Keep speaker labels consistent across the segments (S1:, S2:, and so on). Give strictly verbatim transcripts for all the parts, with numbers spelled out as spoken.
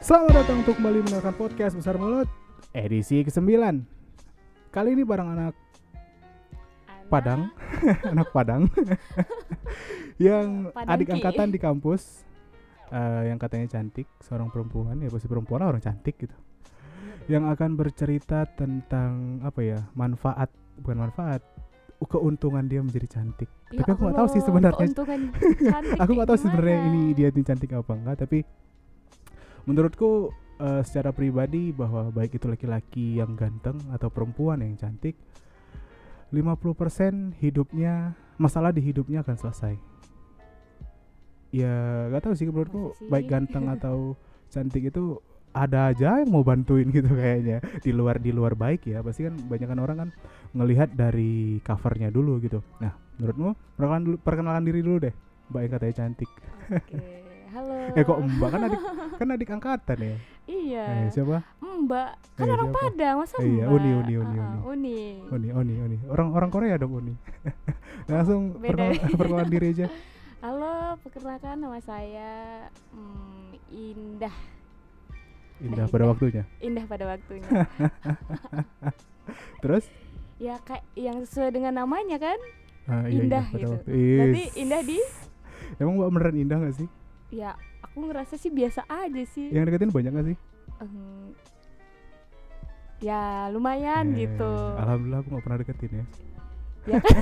S1: Selamat datang untuk kembali mendengarkan podcast Besar Mulut edisi kesembilan. Kali ini bareng anak
S2: Anak.
S1: Padang Anak Padang Yang
S2: Padangki.
S1: adik angkatan di kampus, uh, yang katanya cantik, seorang perempuan. Ya pasti perempuan lah, orang cantik gitu. Yang akan bercerita tentang apa ya, manfaat, bukan manfaat, keuntungan dia menjadi cantik.
S2: Ya
S1: Tapi aku gak tahu
S2: Allah,
S1: sih sebenarnya
S2: keuntungan cantik
S1: Aku gak
S2: kayak
S1: tahu sebenarnya
S2: gimana.
S1: ini dia ini cantik apa enggak. Tapi menurutku uh, secara pribadi bahwa baik itu laki-laki yang ganteng atau perempuan yang cantik, lima puluh persen hidupnya, masalah di hidupnya akan selesai. Ya gak tahu sih, menurutku
S2: Masa sih?
S1: baik ganteng atau cantik itu ada aja yang mau bantuin gitu kayaknya. Di luar di luar baik ya, pasti kan banyakan orang kan ngelihat dari covernya dulu gitu. Nah, menurutmu perkenalan dulu, perkenalan diri dulu deh, Mbak yang katanya cantik.
S2: Oke, halo.
S1: Eh kok Mbak, kan adik kan adik angkatan ya.
S2: Iya.
S1: Eh, siapa?
S2: Mbak, kan
S1: Eh,
S2: orang
S1: siapa?
S2: Padang, masa
S1: Eh, iya,
S2: Mbak?
S1: Uni, Uni, Uni,
S2: Ah,
S1: Uni.
S2: Uni.
S1: Uni, Uni, Uni. Orang orang Korea dong Uni. Langsung
S2: Beda.
S1: perkenalan, perkenalan diri aja.
S2: Halo, perkenalkan nama saya hmm, Indah.
S1: Indah
S2: Nah,
S1: pada
S2: Indah.
S1: waktunya.
S2: Indah pada waktunya.
S1: Terus?
S2: Ya kayak yang sesuai dengan namanya kan?
S1: Ah, iya,
S2: Indah
S1: pada
S2: gitu.
S1: waktu.
S2: Berarti
S1: Is.
S2: Indah di?
S1: Emang Mbak beneran indah gak sih?
S2: Ya, aku ngerasa sih biasa aja sih.
S1: Yang deketin banyak gak sih?
S2: Em, ya lumayan
S1: Eh,
S2: gitu.
S1: Alhamdulillah aku gak pernah deketin ya.
S2: Ya kan?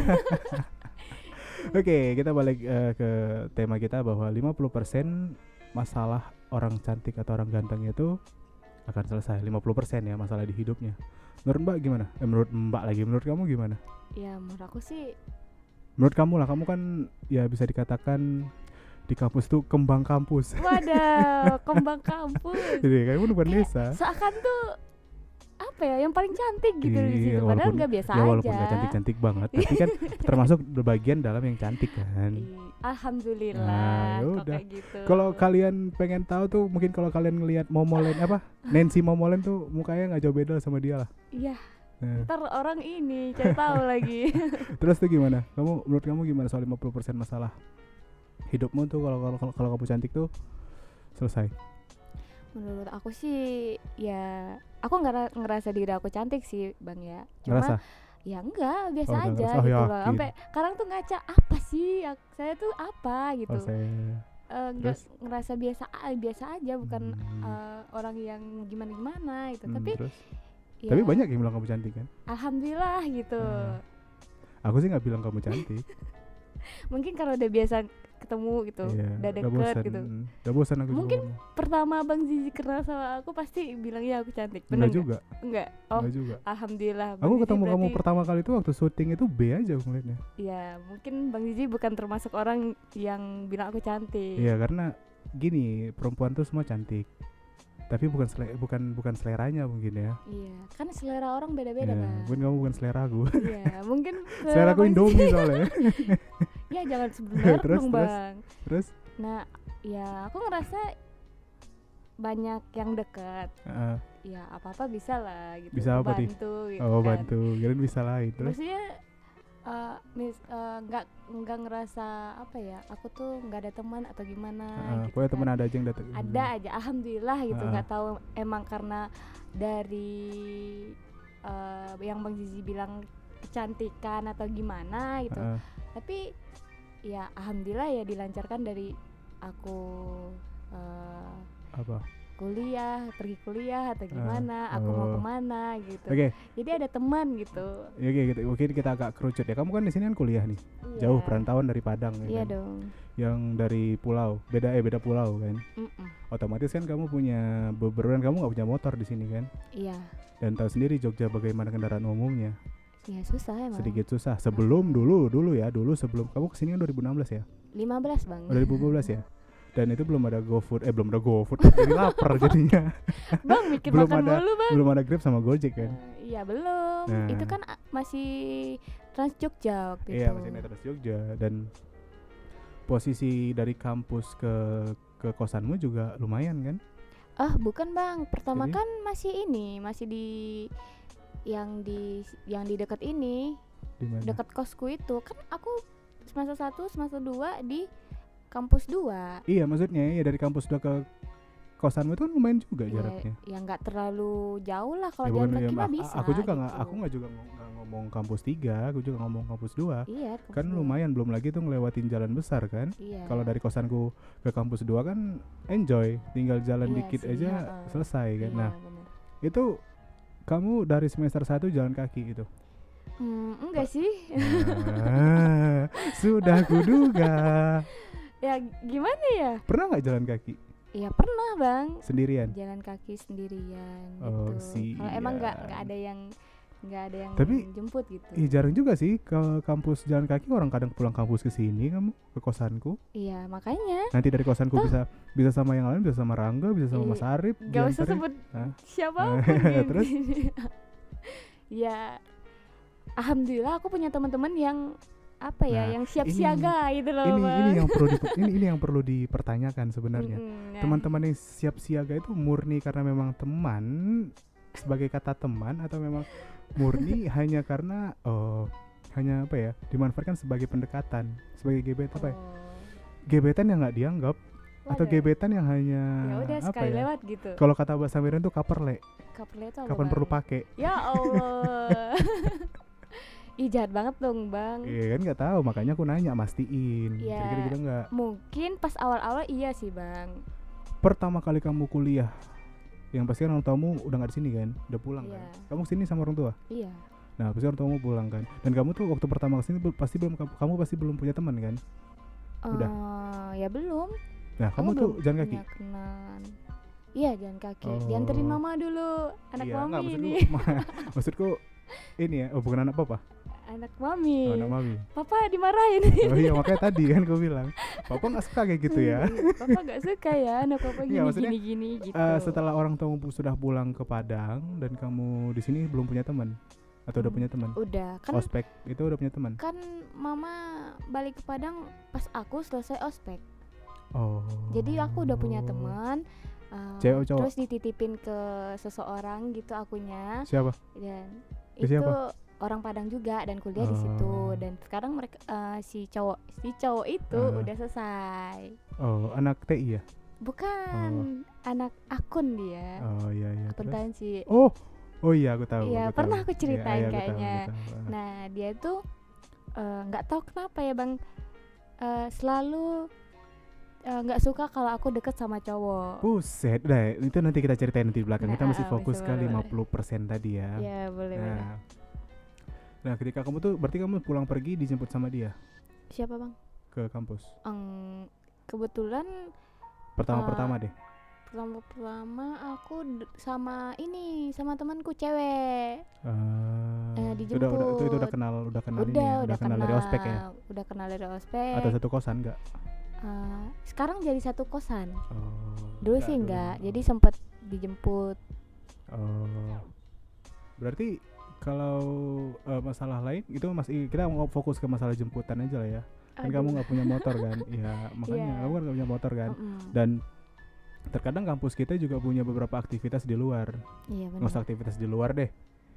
S1: Oke, kita balik uh, ke tema kita bahwa lima puluh persen masalah orang cantik atau orang ganteng itu akan selesai. lima puluh persen ya masalah di hidupnya. Menurut Mbak gimana? Eh, menurut Mbak lagi, menurut kamu gimana?
S2: Ya menurut aku sih
S1: Menurut kamu lah, kamu kan ya bisa dikatakan di kampus tuh kembang kampus.
S2: waduh, kembang kampus.
S1: Jadi kamu bukan desa.
S2: Seakan tuh apa ya, yang paling cantik gitu di situ.
S1: Iya,
S2: Padahal
S1: walaupun-
S2: nggak biasa
S1: ya walaupun
S2: aja.
S1: gak cantik-cantik banget, tapi kan termasuk bagian dalam yang cantik kan.
S2: Ih, Alhamdulillah
S1: Nah,
S2: kok
S1: yaudah.
S2: kayak gitu.
S1: Kalau kalian pengen tahu tuh, mungkin kalau kalian ngelihat Momolen apa Nancy Momolen tuh mukanya nggak jauh beda sama dia lah.
S2: Iya,
S1: Nah,
S2: ntar orang ini cari tahu lagi.
S1: terus tuh gimana? Kamu menurut kamu gimana soal lima puluh persen masalah hidupmu tuh kalau kalau kalau- kalau kamu cantik tuh selesai?
S2: Menurut aku sih ya aku nggak ngerasa diri aku cantik sih Bang ya. Cuma
S1: Ngerasa?
S2: ya enggak, biasa
S1: Oh, nggak
S2: aja
S1: ngerasa. Oh,
S2: gitu loh.
S1: yakin.
S2: Sampai sekarang tuh ngaca apa sih? Ak- Saya tuh apa gitu.
S1: Oh, saya.
S2: Eh, nggak
S1: Terus?
S2: ngerasa biasa a- biasa aja, bukan
S1: Hmm.
S2: eh, orang yang gimana gimana gitu.
S1: Hmm,
S2: Tapi
S1: terus?
S2: ya,
S1: Tapi banyak yang bilang kamu cantik kan?
S2: alhamdulillah gitu.
S1: Hmm. Aku sih nggak bilang kamu cantik.
S2: Mungkin kalau udah biasa ketemu gitu,
S1: Iya,
S2: udah deket
S1: bosan.
S2: gitu.
S1: Udah bosan aku
S2: Mungkin
S1: juga ngomong.
S2: Pertama Bang Zizi kenal sama aku pasti bilang ya aku cantik.
S1: Enggak
S2: Bener nggak?
S1: juga.
S2: Enggak. Oh,
S1: Enggak juga.
S2: alhamdulillah. Bang
S1: Aku
S2: Zizi
S1: ketemu kamu
S2: berarti-
S1: pertama kali itu waktu syuting itu B aja aku ngeliatnya.
S2: Ya, mungkin Bang Zizi bukan termasuk orang yang bilang aku cantik.
S1: Iya, karena gini, perempuan tuh semua cantik. Tapi bukan sele- bukan bukan seleranya mungkin ya.
S2: Iya, kan selera orang beda-beda,
S1: Ya,
S2: Bang.
S1: mungkin kamu bukan selera aku.
S2: Iya, mungkin
S1: Selera aku
S2: Bang Zizi-
S1: Indomie soalnya.
S2: Ya, jangan sebenarnya
S1: Terus,
S2: dong,
S1: terus.
S2: Bang.
S1: Terus
S2: Nah, ya aku ngerasa banyak yang dekat.
S1: uh,
S2: Ya, apa-apa bisa lah gitu.
S1: Bisa apa nih?
S2: Bantu gitu
S1: oh
S2: kan.
S1: bantu, kalian bisa lain. Terus
S2: Maksudnya eh, mis eh, nggak nggak ngerasa apa ya, aku tuh nggak ada teman atau gimana
S1: uh,
S2: gitu
S1: pokoknya
S2: kan.
S1: temen ada aja yang datang.
S2: Ada aja, alhamdulillah gitu.
S1: Ah.
S2: Nggak tahu emang karena dari eh, yang Bang Zizi bilang kecantikan atau gimana gitu.
S1: Uh,
S2: Tapi ya alhamdulillah ya dilancarkan dari aku eh,
S1: apa?
S2: kuliah, pergi kuliah atau
S1: Ah,
S2: gimana, aku mau
S1: oh.
S2: kemana gitu.
S1: Oke,
S2: Jadi ada teman gitu.
S1: ya oke gitu. Mungkin kita agak kerucut ya. Kamu kan di sini kan kuliah nih.
S2: Iya.
S1: Jauh perantauan dari Padang ya
S2: Iya
S1: kan?
S2: dong.
S1: Yang dari pulau, beda eh beda pulau kan.
S2: Mm-mm.
S1: Otomatis kan kamu punya beberapa, kamu nggak punya motor di sini kan.
S2: Iya.
S1: Dan tahu sendiri Jogja bagaimana kendaraan umumnya.
S2: Ya susah emang.
S1: Sedikit susah. Sebelum dulu dulu ya, dulu sebelum kamu kesini kan dua ribu enam belas ya.
S2: lima belas Bang.
S1: Oh, dua ribu lima belas ya. Dan itu belum ada GoFood, eh belum ada GoFood. Jadi lapar jadinya.
S2: Bang bikin
S1: belum
S2: makan
S1: ada-
S2: mulu Bang.
S1: Belum ada Grab sama Gojek kan.
S2: Eh, Iya belum.
S1: Nah.
S2: Itu kan a- masih Trans Jogja waktu
S1: Iya,
S2: itu.
S1: masih Metro Jogja. Dan posisi dari kampus ke ke kosanmu juga lumayan kan.
S2: Ah bukan Bang. Pertama
S1: Jadi?
S2: kan masih ini, masih di yang di yang di dekat ini,
S1: Di mana?
S2: dekat kosku itu. Kan aku semester satu, semester dua di kampus dua.
S1: Iya, maksudnya ya dari kampus udah ke kosanmu itu kan lumayan juga
S2: Ya,
S1: jaraknya.
S2: ya nggak terlalu jauh lah kalau
S1: Ya
S2: jalan
S1: bukan, ya,
S2: kaki mah
S1: a-
S2: bisa.
S1: aku juga nggak,
S2: gitu.
S1: aku nggak juga ngo- nggak ngomong kampus tiga, aku juga ngomong kampus dua.
S2: Iya.
S1: Kan
S2: kampus dua.
S1: lumayan, belum lagi tuh ngelewatin jalan besar kan.
S2: Iya.
S1: Kalau dari kosanku ke kampus dua kan enjoy, tinggal jalan
S2: Iya
S1: dikit
S2: sih,
S1: aja
S2: heeh.
S1: selesai kan.
S2: Iya,
S1: Nah,
S2: bener.
S1: itu kamu dari semester satu jalan kaki itu.
S2: Hmm, enggak sih.
S1: Ah, sudah kuduga.
S2: Ya gimana ya?
S1: Pernah nggak jalan kaki
S2: Ya pernah bang.
S1: sendirian?
S2: Jalan kaki sendirian.
S1: Oh,
S2: gitu. Kalau emang nggak nggak
S1: sian.
S2: ada yang nggak ada yang
S1: Tapi,
S2: jemput gitu.
S1: Ih, jarang juga sih ke kampus jalan kaki, orang kadang pulang kampus ke sini kamu ke kosanku.
S2: Iya makanya.
S1: Nanti dari kosanku
S2: Tuh.
S1: bisa bisa sama yang lain, bisa sama Rangga, bisa sama
S2: Ih,
S1: Mas Arif.
S2: Gak usah
S1: diantarin.
S2: sebut
S1: Hah?
S2: siapapun.
S1: Terus?
S2: Ya, alhamdulillah aku punya teman-teman yang apa ya,
S1: Nah,
S2: yang siap
S1: ini-
S2: siaga gitu loh
S1: ini
S2: bang.
S1: ini yang perlu di, ini ini yang perlu dipertanyakan sebenarnya.
S2: Mm-mm, nah.
S1: Teman-teman yang siap siaga itu murni karena memang teman sebagai kata teman, atau memang murni hanya karena oh hanya apa ya, dimanfaatkan sebagai pendekatan, sebagai gebetan apa ya?
S2: Oh.
S1: Gebetan yang nggak dianggap, atau
S2: Waduh.
S1: gebetan yang hanya
S2: Ya udah
S1: apa
S2: sekali
S1: ya?
S2: lewat gitu.
S1: Kalau kata bahasa Miran tuh kaperle,
S2: Kaperle itu apa,
S1: kapan
S2: Bang?
S1: perlu pakai.
S2: Ya Allah. Ih jahat banget dong bang.
S1: Iya kan, nggak tahu, makanya aku nanya, mastiin.
S2: Ya.
S1: Kira-kira gitu nggak?
S2: Mungkin pas awal-awal iya sih bang.
S1: Pertama kali kamu kuliah, yang pasti kan orang tuamu udah nggak di sini kan, udah pulang
S2: Iya.
S1: kan? Kamu kesini sama orang tua?
S2: Iya.
S1: Nah, pasti orang tuamu pulang kan. Dan kamu tuh waktu pertama kesini bel- pasti belum kamu pasti belum punya teman kan? Udah.
S2: Eh, ya belum.
S1: Nah,
S2: Aku
S1: kamu tuh
S2: belum
S1: jalan kaki.
S2: punya kenalan. Iya jalan kaki.
S1: Oh.
S2: Dianterin mama dulu. Anak
S1: Iya, nggak,
S2: mami
S1: maksudku,
S2: ini.
S1: ma- maksudku ini ya, oh bukan anak papa,
S2: Anak mami.
S1: oh, anak mami.
S2: Papa dimarahin.
S1: Oh iya, makanya tadi kan aku bilang, papa nggak suka kayak gitu ya.
S2: Papa nggak suka ya anak papa
S1: Iya,
S2: gini
S1: maksudnya,
S2: gini gini gitu.
S1: Eh, setelah orang tuamu pu- sudah pulang ke Padang dan kamu di sini belum punya teman, atau udah
S2: Hmm,
S1: punya teman?
S2: Udah kan
S1: Ospek itu udah punya teman.
S2: kan mama balik ke Padang pas aku selesai ospek.
S1: Oh.
S2: Jadi aku udah punya teman. uh,
S1: Cewek atau cowok?
S2: Terus dititipin ke seseorang gitu akunya,
S1: Siapa?
S2: dan
S1: Ke
S2: itu
S1: siapa?
S2: orang Padang juga dan kuliah di situ.
S1: Oh.
S2: Dan sekarang mereka uh, si cowok si cowok itu
S1: Ah.
S2: udah selesai.
S1: Oh, anak T I ya?
S2: Bukan anak akun dia.
S1: Oh iya iya. Terus?
S2: Akuntansi.
S1: Oh, oh iya aku tahu.
S2: Iya,
S1: aku
S2: pernah
S1: tahu.
S2: aku ceritain
S1: Iya, iya, aku tahu,
S2: kayaknya.
S1: aku tahu.
S2: Nah dia tuh eh, nggak tahu kenapa ya bang, eh, selalu eh, nggak suka kalau aku deket sama cowok.
S1: Buset, dah itu nanti kita ceritain nanti di belakang.
S2: Nah,
S1: Kita masih
S2: ah,
S1: fokus
S2: bisa,
S1: ke
S2: boleh,
S1: lima puluh persen tadi ya.
S2: Ya boleh boleh.
S1: Nah. Nah, ketika kamu tuh berarti kamu pulang pergi dijemput sama dia
S2: Siapa bang?
S1: ke kampus.
S2: Eng, kebetulan
S1: Pertama-pertama
S2: Eh,
S1: deh.
S2: pertama-pertama aku d- sama ini sama temanku cewek.
S1: Ah,
S2: eh,
S1: itu udah, udah, itu, itu udah
S2: dijemput.
S1: kenal, udah kenal
S2: Udah
S1: ini ya,
S2: udah
S1: kenal dari ospek ya.
S2: Udah kenal dari ospek.
S1: Atau satu kosan enggak?
S2: Eh, sekarang jadi satu kosan.
S1: Oh.
S2: Dulu sih enggak. Jadi sempat dijemput.
S1: Oh. Berarti kalau eh, masalah lain itu masih kita mau fokus ke masalah jemputan aja lah ya. Kan
S2: Aduh.
S1: kamu nggak punya motor kan? Iya, makanya
S2: Iya.
S1: kamu kan nggak punya motor kan?
S2: Mm-mm.
S1: Dan terkadang kampus kita juga punya beberapa aktivitas di luar.
S2: Iya
S1: Nggak usah
S2: benar.
S1: aktivitas di luar deh.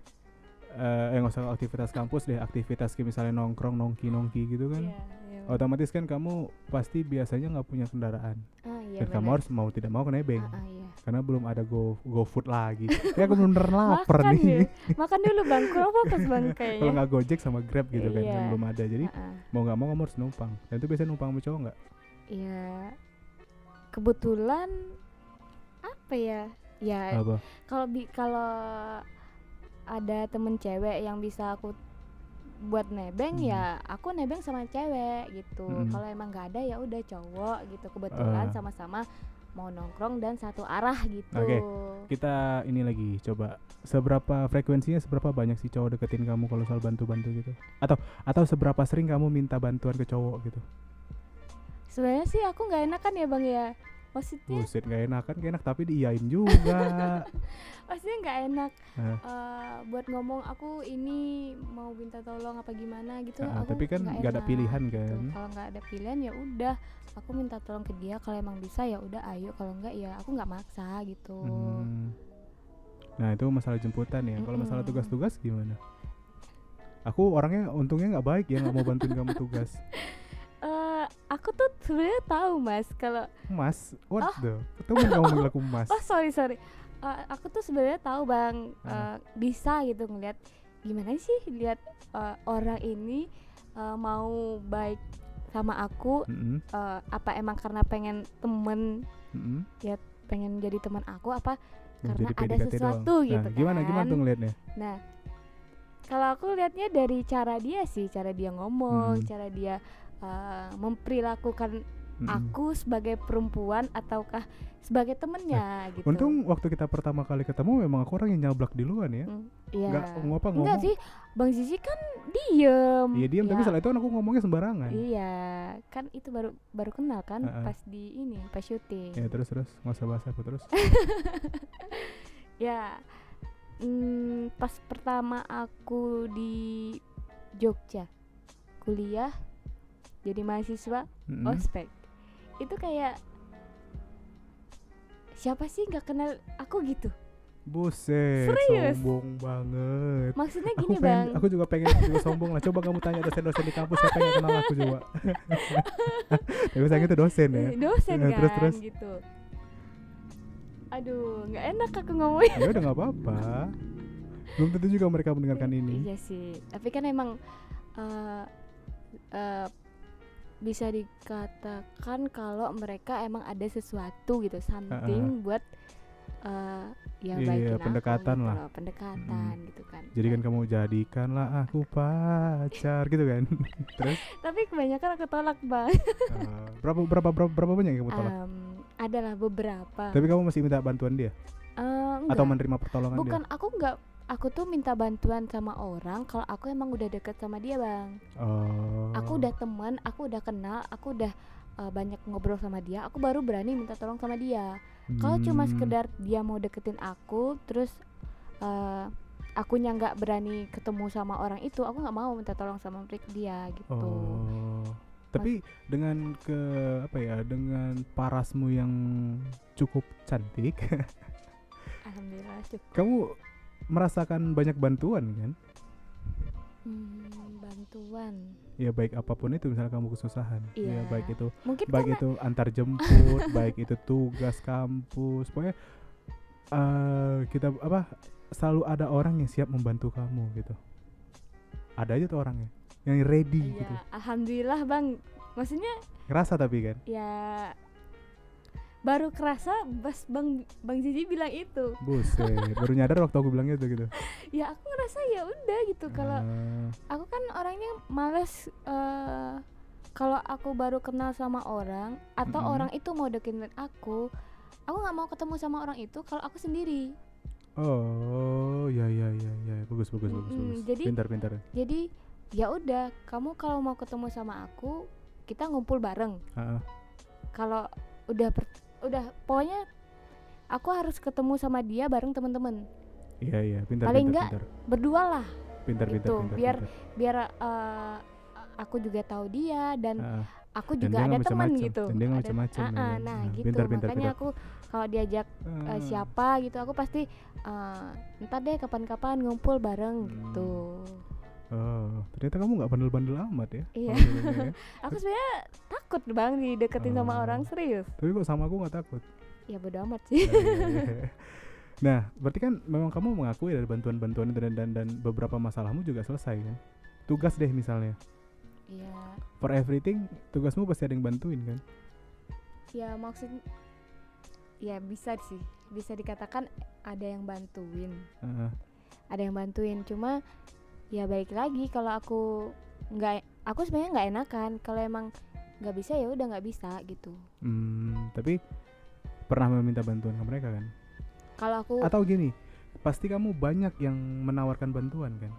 S1: Eh, eh nggak usah aktivitas kampus deh, aktivitas kayak misalnya nongkrong, nongki-nongki gitu kan.
S2: Iya, iya, benar.
S1: Otomatis kan kamu pasti biasanya nggak punya kendaraan.
S2: Ah, iya,
S1: Dan kamu
S2: benar.
S1: harus mau tidak mau ke nebeng.
S2: Ah, ah, iya.
S1: Karena belum ada go GoFood lagi. Ya aku bener lapar
S2: Makan
S1: nih.
S2: dulu. Makan dulu bang, kurang fokus bang
S1: Kalau
S2: kayaknya.
S1: nggak Gojek sama Grab gitu kan,
S2: Iya.
S1: kan belum ada. Jadi
S2: Ah, ah.
S1: mau nggak mau kamu harus numpang. Dan itu biasanya numpang sama cowok nggak?
S2: Iya. Kebetulan apa ya? Ya
S1: Apa?
S2: kalau bi kalau ada temen cewek yang bisa aku buat nebeng,
S1: Hmm.
S2: ya aku nebeng sama cewek gitu.
S1: Mm-mm.
S2: Kalau emang nggak ada ya udah cowok gitu. Kebetulan
S1: Ah.
S2: sama-sama mau nongkrong dan satu arah gitu.
S1: Oke. Kita ini lagi coba seberapa frekuensinya, seberapa banyak sih cowok deketin kamu kalau soal bantu-bantu gitu? Atau atau seberapa sering kamu minta bantuan ke cowok gitu?
S2: Sebenarnya sih aku nggak enakan ya bang ya. Maksudnya,
S1: Buset, nggak enak kan, gak enak tapi diiyain juga.
S2: maksudnya nggak enak
S1: Nah,
S2: eh, buat ngomong aku ini mau minta tolong apa gimana gitu.
S1: ah,
S2: Aku
S1: tapi kan nggak ada
S2: enak
S1: pilihan
S2: gitu.
S1: kan.
S2: Kalau nggak ada pilihan ya udah, aku minta tolong ke dia. Kalau emang bisa ya udah ayo. Kalau nggak ya aku nggak maksa gitu.
S1: Hmm. Nah itu masalah jemputan ya. Kalau masalah
S2: Mm-mm.
S1: tugas-tugas gimana? Aku orangnya untungnya nggak baik ya, nggak mau bantuin kamu tugas.
S2: Eh, aku tuh sebenarnya tahu mas kalau
S1: Mas, what
S2: Oh.
S1: the? Ketemu kamu manggil aku Mas.
S2: oh sorry sorry Uh, aku tuh sebenarnya tahu bang
S1: Ah.
S2: uh, bisa gitu ngeliat gimana sih lihat uh, orang ini uh, mau baik sama aku
S1: Mm-mm,
S2: uh, apa emang karena pengen temen
S1: mm-mm.
S2: pengen jadi teman aku apa
S1: Mau
S2: karena
S1: jadi
S2: ada
S1: P D K T
S2: sesuatu
S1: doang.
S2: gitu
S1: Nah, gimana gimana
S2: kan.
S1: tuh ngelihatnya?
S2: Nah kalau aku lihatnya dari cara dia sih, cara dia ngomong,
S1: Hmm.
S2: cara dia uh, memperilakukan
S1: Mm-mm.
S2: aku sebagai perempuan ataukah sebagai temennya gitu.
S1: Untung waktu kita pertama kali ketemu memang aku orang yang nyablak duluan ya.
S2: Hmm, iya.
S1: Nggak ngapa ngomong.
S2: Enggak sih, Bang Zizi kan diem.
S1: Iya diam, tapi
S2: Ya,
S1: setelah itu kan aku ngomongnya sembarangan.
S2: iya, kan itu baru baru kenal kan
S1: Uh-uh.
S2: pas di ini, pas syuting.
S1: Ya terus terus nggak usah bahas aku terus.
S2: Ya, mm, pas pertama aku di Jogja kuliah jadi mahasiswa
S1: Mm-mm.
S2: ospek, itu kayak siapa sih nggak kenal aku gitu.
S1: Buset,
S2: Serius?
S1: sombong banget.
S2: Maksudnya
S1: Aku
S2: gini
S1: pengen,
S2: bang,
S1: aku juga pengen juga sombong lah. Coba kamu tanya dosen-dosen di kampus siapa yang kenal aku coba. Tapi sayang itu dosen ya.
S2: eh, dosen
S1: Ya,
S2: kan
S1: terus, terus.
S2: gitu. Aduh, nggak enak aku ngomongin.
S1: Ya udah nggak apa-apa. Belum tentu juga mereka mendengarkan ini.
S2: Iya sih, tapi kan emang uh, uh, bisa dikatakan kalau mereka emang ada sesuatu gitu, something buat uh, ya
S1: Iya,
S2: baikin aku
S1: pendekatan
S2: gitu
S1: lah.
S2: loh, pendekatan gitu kan.
S1: Jadi kan kamu jadikanlah aku pacar gitu kan. Terus
S2: Tapi kebanyakan aku tolak bang.
S1: uh, berapa berapa berapa berapa banyak yang kamu tolak?
S2: Um, adalah beberapa.
S1: Tapi kamu masih minta bantuan dia
S2: Uh,
S1: atau
S2: enggak.
S1: menerima pertolongan
S2: Bukan
S1: dia?
S2: aku nggak, aku tuh minta bantuan sama orang kalau aku emang udah deket sama dia bang.
S1: Oh.
S2: Aku udah teman, aku udah kenal, aku udah uh, banyak ngobrol sama dia, aku baru berani minta tolong sama dia. Kalau cuma
S1: Hmm.
S2: sekedar dia mau deketin aku, terus uh, akunya nggak berani ketemu sama orang itu, aku nggak mau minta tolong sama mereka dia gitu.
S1: Oh. Tapi dengan ke apa ya? Dengan parasmu yang cukup cantik,
S2: Alhamdulillah cukup.
S1: kamu merasakan banyak bantuan kan?
S2: Hmm, bantuan.
S1: Ya baik apapun itu, misalnya kamu kesusahan, ya
S2: Iya.
S1: baik itu
S2: Mungkin
S1: baik
S2: karena
S1: itu antar jemput, baik itu tugas kampus, pokoknya eh kita apa selalu ada orang yang siap membantu kamu gitu. Ada aja tuh orangnya yang ready
S2: ya,
S1: gitu.
S2: alhamdulillah bang. Maksudnya
S1: Ngerasa tapi kan.
S2: ya baru kerasa pas bang bang Zizi bilang itu.
S1: Buset, baru nyadar waktu aku bilang itu gitu.
S2: Ya aku ngerasa ya udah gitu. Kalau
S1: Ah,
S2: aku kan orangnya males uh, kalau aku baru kenal sama orang atau
S1: Mm-mm.
S2: orang itu mau deketin aku, aku nggak mau ketemu sama orang itu kalau aku sendiri.
S1: oh, ya ya ya ya, bagus bagus bagus
S2: Mm-mm,
S1: bagus.
S2: jadi-
S1: Pintar pintar.
S2: Jadi ya udah, kamu kalau mau ketemu sama aku, kita ngumpul bareng.
S1: Heeh.
S2: Kalau udah per- udah pokoknya aku harus ketemu sama dia bareng temen-temen.
S1: Iya iya, pintar
S2: Paling
S1: pintar
S2: enggak
S1: pintar.
S2: Berdua lah,
S1: Pintar pintar
S2: gitu,
S1: pintar.
S2: biar-
S1: pintar.
S2: biar uh, aku juga tahu dia dan
S1: Heeh.
S2: aku
S1: Dan
S2: juga
S1: dia
S2: ada
S1: nggak
S2: teman
S1: macam-macam.
S2: gitu.
S1: Dan dia nggak
S2: Ada-
S1: macam-macam,
S2: Ah,
S1: ya
S2: ah,
S1: kan?
S2: nah
S1: Nah,
S2: gitu.
S1: pintar, pintar,
S2: Makanya
S1: pintar.
S2: aku kalau diajak uh,
S1: Ah.
S2: siapa gitu, aku pasti uh, ntar deh kapan-kapan ngumpul bareng
S1: Hmm.
S2: gitu.
S1: Oh, ternyata kamu nggak bandel-bandel amat ya?
S2: Iya.
S1: Panggilannya ya.
S2: Aku sebenarnya takut bang dideketin sama
S1: Oh.
S2: orang, serius.
S1: Tapi kok sama aku nggak takut.
S2: Ya bodo amat sih.
S1: Nah, iya, iya. Nah, berarti kan memang kamu mengakui dari bantuan-bantuan itu dan, dan dan beberapa masalahmu juga selesai kan? Tugas deh misalnya,
S2: Iya.
S1: for everything tugasmu pasti ada yang bantuin kan?
S2: Ya maksud ya bisa sih, bisa dikatakan ada yang bantuin.
S1: Heeh.
S2: Ada yang bantuin, cuma ya balik lagi kalau aku nggak, aku sebenarnya nggak enakan kalau emang nggak bisa ya udah nggak bisa gitu.
S1: Hmm, tapi pernah meminta bantuan ke mereka kan?
S2: Kalau aku
S1: Atau gini, pasti kamu banyak yang menawarkan bantuan kan?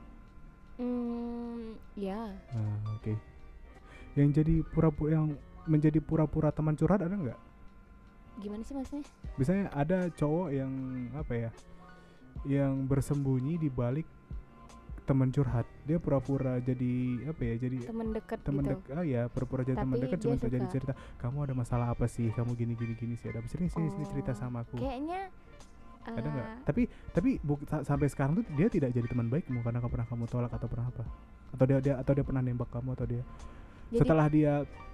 S2: hmm, ya
S1: Ah, oke. Yang jadi pura-pura yang menjadi pura-pura teman curhat ada nggak?
S2: gimana sih maksudnya?
S1: Biasanya ada cowok yang apa ya, yang bersembunyi di balik teman curhat. Dia pura-pura jadi apa ya, jadi
S2: Temen deket
S1: teman
S2: gitu.
S1: dekat. Ah ya, pura-pura jadi teman
S2: Tapi
S1: dekat
S2: dia
S1: cuma untuk jadi
S2: suka.
S1: cerita. Kamu ada masalah apa sih? Kamu gini gini gini sih. Ada sini sini sini cerita
S2: Oh,
S1: sama aku.
S2: Kayaknya
S1: Ada nggak?
S2: eh,
S1: Tapi tapi buk- sa- sampai sekarang tuh dia tidak jadi teman baikmu karena pernah kamu tolak atau pernah apa? Atau dia dia atau dia pernah nembak kamu atau dia
S2: jadi
S1: setelah dia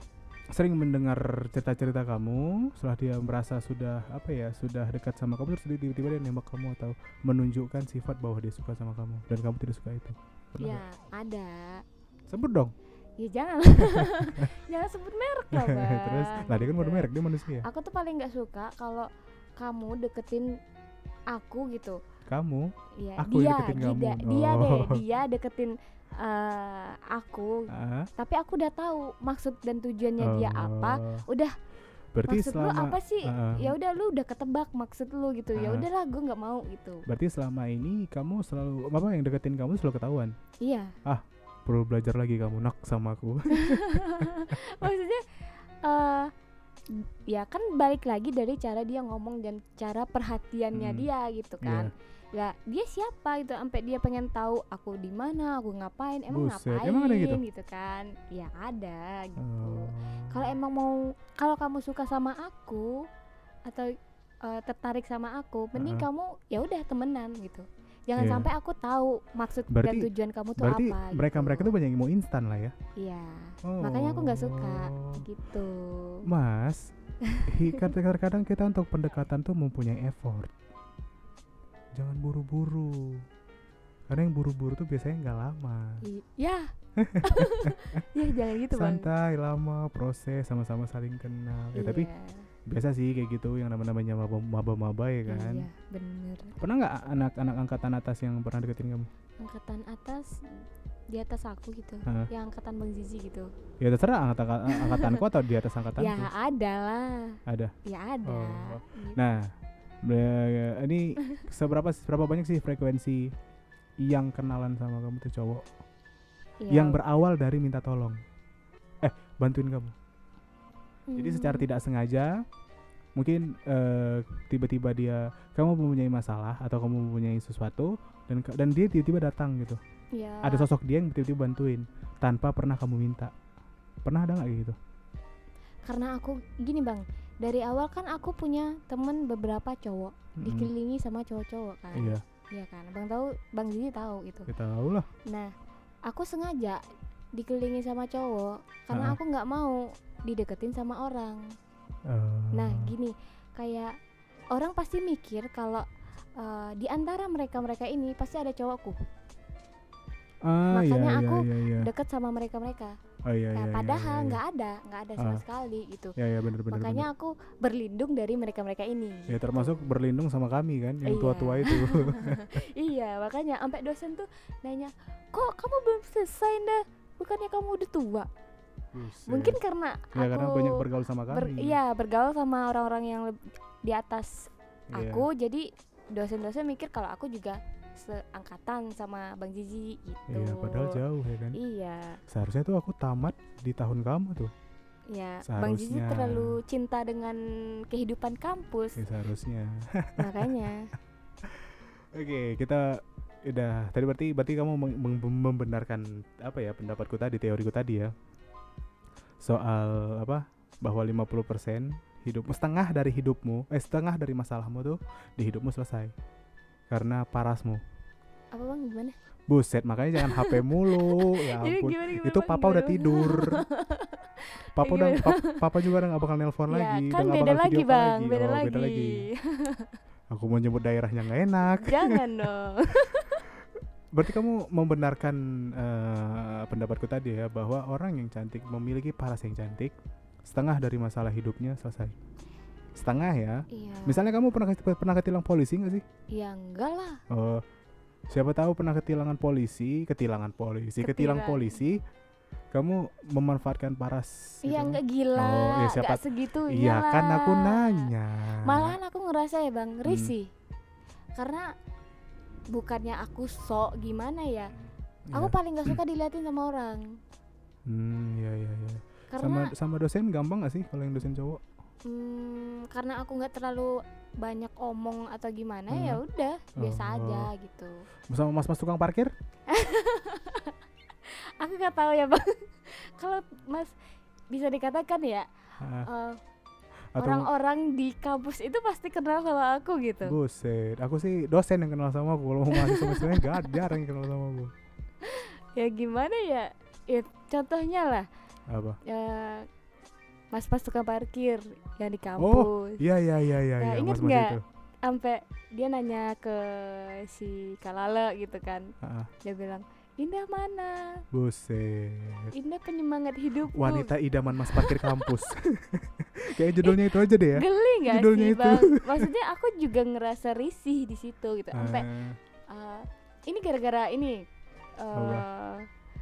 S1: sering mendengar cerita-cerita kamu, setelah dia merasa sudah apa ya, sudah dekat sama kamu, terus dia tiba-tiba dia nembak kamu atau menunjukkan sifat bahwa dia suka sama kamu dan kamu tidak suka itu. Pernah
S2: Ya
S1: nggak?
S2: ada.
S1: Sebut dong.
S2: Ya jangan. Jangan sebut merek lah bang.
S1: Terus, lah dia kan baru
S2: Gitu.
S1: merek, dia manusia.
S2: Aku tuh paling nggak suka kalau kamu deketin aku gitu.
S1: Kamu,
S2: Ya,
S1: Aku yang
S2: dia,
S1: deketin kamu.
S2: dia, dia deh,
S1: Oh.
S2: dia deketin eh, aku.
S1: ah,
S2: Tapi aku udah tahu maksud dan tujuannya dia apa.
S1: oh.
S2: Udah,
S1: Berarti
S2: maksud
S1: selama
S2: lu apa sih?
S1: ah,
S2: Ya udah lu udah ketebak maksud lu gitu. Ya
S1: Ah.
S2: udahlah, gue nggak mau gitu.
S1: berarti selama ini kamu selalu apa yang deketin kamu selalu ketahuan.
S2: Iya.
S1: Perlu belajar lagi kamu nak sama aku.
S2: Maksudnya eh ya kan balik lagi dari cara dia ngomong dan cara perhatiannya
S1: Hmm.
S2: dia gitu kan. Ya dia siapa gitu sampai dia pengen tahu aku di mana, aku ngapain, emang
S1: Buset,
S2: ngapain
S1: emang ada gitu?
S2: gitu kan. Ya ada gitu.
S1: Oh.
S2: Kalau emang mau, kalau kamu suka sama aku atau eh, tertarik sama aku, mending
S1: Uh-uh.
S2: kamu ya udah temenan gitu. Jangan
S1: Iya.
S2: sampai aku tahu maksud dan
S1: Berarti-
S2: tujuan kamu tuh
S1: Berarti
S2: apa.
S1: mereka-mereka
S2: gitu.
S1: tuh banyak yang mau instan lah ya.
S2: Iya.
S1: Oh.
S2: Makanya aku nggak suka gitu.
S1: Mas, hi- kadang-kadang kita untuk pendekatan tuh mempunyai effort. Jangan buru-buru. Karena yang buru-buru tuh biasanya nggak lama.
S2: I- ya. Ya jangan gitu bang.
S1: Santai, lama, proses, sama-sama saling kenal. Ya, tapi
S2: Iya.
S1: biasa sih kayak gitu yang nama-namanya maba- maba-maba ya kan.
S2: Iya bener.
S1: Pernah nggak anak-anak angkatan atas yang pernah deketin kamu?
S2: Angkatan atas di atas aku gitu.
S1: Hah?
S2: Yang angkatan Bang Zizi gitu.
S1: Ya terserah angkatan angkatanku atau di atas angkatanku.
S2: Ya ada lah.
S1: Ada.
S2: Ya ada.
S1: Oh.
S2: Gitu.
S1: Nah, be- ini seberapa seberapa banyak sih frekuensi yang kenalan sama kamu tuh cowok
S2: Ya,
S1: yang berawal dari minta tolong, eh bantuin kamu. Jadi
S2: hmm,
S1: secara tidak sengaja mungkin eh, tiba-tiba dia kamu mempunyai masalah atau kamu mempunyai sesuatu dan ke- dan dia tiba-tiba datang gitu.
S2: ya,
S1: Ada sosok dia yang tiba-tiba bantuin tanpa pernah kamu minta. Pernah ada nggak kayak gitu?
S2: karena aku gini bang, dari awal kan aku punya temen beberapa cowok,
S1: Mm-mm.
S2: dikelilingi sama cowok-cowok kan.
S1: Iya,
S2: Iya kan, bang tahu, Bang Zizi tahu itu.
S1: kita tahu lah.
S2: Nah, aku sengaja dikelilingi sama cowok karena
S1: Ha-ha.
S2: aku nggak mau dideketin sama orang.
S1: Eh,
S2: Nah, gini, kayak orang pasti mikir kalau uh, di antara mereka-mereka ini pasti ada cowokku.
S1: ah, iya,
S2: makanya
S1: iya,
S2: aku
S1: iya, iya.
S2: Deket sama mereka-mereka.
S1: Oh iya,
S2: Nah,
S1: iya,
S2: padahal
S1: iya,
S2: nggak ada, nggak ada sama
S1: Ah.
S2: sekali gitu.
S1: iya. Ya ya benar benar.
S2: Makanya aku berlindung dari mereka-mereka ini.
S1: Ya termasuk berlindung sama kami kan, yang
S2: Iya.
S1: tua-tua itu.
S2: Iya, makanya sampai dosen tuh nanya, "Kok kamu belum selesai dah? Bukannya kamu udah tua?"
S1: Buset.
S2: Mungkin karena
S1: ya
S2: aku
S1: karena banyak bergaul sama kami.
S2: ber- iya, bergaul sama orang-orang yang leb- di atas
S1: Iya.
S2: aku, jadi dosen-dosen mikir kalau aku juga seangkatan sama Bang Zizi gitu.
S1: Iya, padahal jauh ya kan.
S2: Iya,
S1: Seharusnya tuh aku tamat di tahun kamu tuh.
S2: ya. Bang Zizi
S1: Seharusnya.
S2: terlalu cinta dengan kehidupan kampus,
S1: Ya, seharusnya.
S2: makanya.
S1: Oke, kita udah tadi berarti berarti kamu meng- meng- membenarkan apa ya pendapatku tadi, teoriku tadi ya. Soal apa? Bahwa lima puluh persen hidupmu, setengah dari hidupmu, eh setengah dari masalahmu tuh di hidupmu selesai. Karena parasmu.
S2: Apa bang gimana?
S1: Buset, makanya jangan H P mulu. Ya
S2: Ini
S1: ampun.
S2: gimana, gimana,
S1: Itu
S2: Bang?
S1: papa
S2: Gimana,
S1: udah
S2: Bang?
S1: tidur. Papa udah
S2: Gimana?
S1: pap- papa juga udah gak bakal nelpon
S2: Ya,
S1: lagi,
S2: kan
S1: udah gak
S2: beda
S1: bakal
S2: lagi
S1: video call
S2: bang,
S1: lagi.
S2: beda,
S1: Oh,
S2: lagi.
S1: beda lagi. Aku mau nyebut daerahnya nggak enak.
S2: Jangan dong.
S1: Berarti kamu membenarkan eh, pendapatku tadi ya, bahwa orang yang cantik memiliki paras yang cantik, setengah dari masalah hidupnya selesai. Setengah ya.
S2: Iya.
S1: Misalnya kamu pernah pernah ketilang polisi nggak sih?
S2: Ya enggak lah.
S1: Oh, siapa tahu pernah ketilangan polisi, ketilangan polisi, ketilang
S2: Ketilang.
S1: polisi, kamu memanfaatkan paras.
S2: Iya
S1: gitu.
S2: enggak gila,
S1: Oh, ya siapa-
S2: enggak segitunya
S1: Iya
S2: lah.
S1: kan aku nanya.
S2: Malahan aku ngerasa ya bang,
S1: Hmm.
S2: risih. Karena bukannya aku sok gimana ya,
S1: Ya.
S2: aku paling gak suka diliatin sama orang.
S1: Hmm, ya ya ya. Sama
S2: Karena
S1: sama dosen gampang gak sih kalau yang dosen cowok?
S2: hmm, karena aku nggak terlalu banyak omong atau gimana,
S1: Hmm.
S2: ya udah biasa
S1: Oh.
S2: aja gitu.
S1: Sama mas-mas tukang parkir?
S2: Aku nggak tahu ya bang. Kalau mas bisa dikatakan ya,
S1: Ah,
S2: eh,
S1: atau
S2: orang-orang di kampus itu pasti kenal sama aku gitu.
S1: buset, aku sih dosen yang kenal sama aku. Kalau mau mahasiswa-mahasiswanya gak ada jarang yang kenal sama aku.
S2: Ya gimana ya? Ya contohnya lah,
S1: Apa?
S2: ya, mas-mas tukang parkir yang di
S1: Oh,
S2: kampus.
S1: iya iya iya iya
S2: Nah,
S1: iya,
S2: ingat
S1: mas-mas
S2: nggak?
S1: itu.
S2: Sampai dia nanya ke si Kalala gitu kan.
S1: Heeh.
S2: Dia bilang, Indah mana?
S1: Buset.
S2: Indah penyemangat hidupku.
S1: Wanita idaman mas parkir kampus. Kayak judulnya itu aja deh ya.
S2: Geli nggak
S1: Judulnya
S2: sih
S1: itu.
S2: bang? Maksudnya aku juga ngerasa risih di situ gitu. Sampai
S1: Ah,
S2: uh, ini gara-gara ini
S1: Apa?
S2: uh,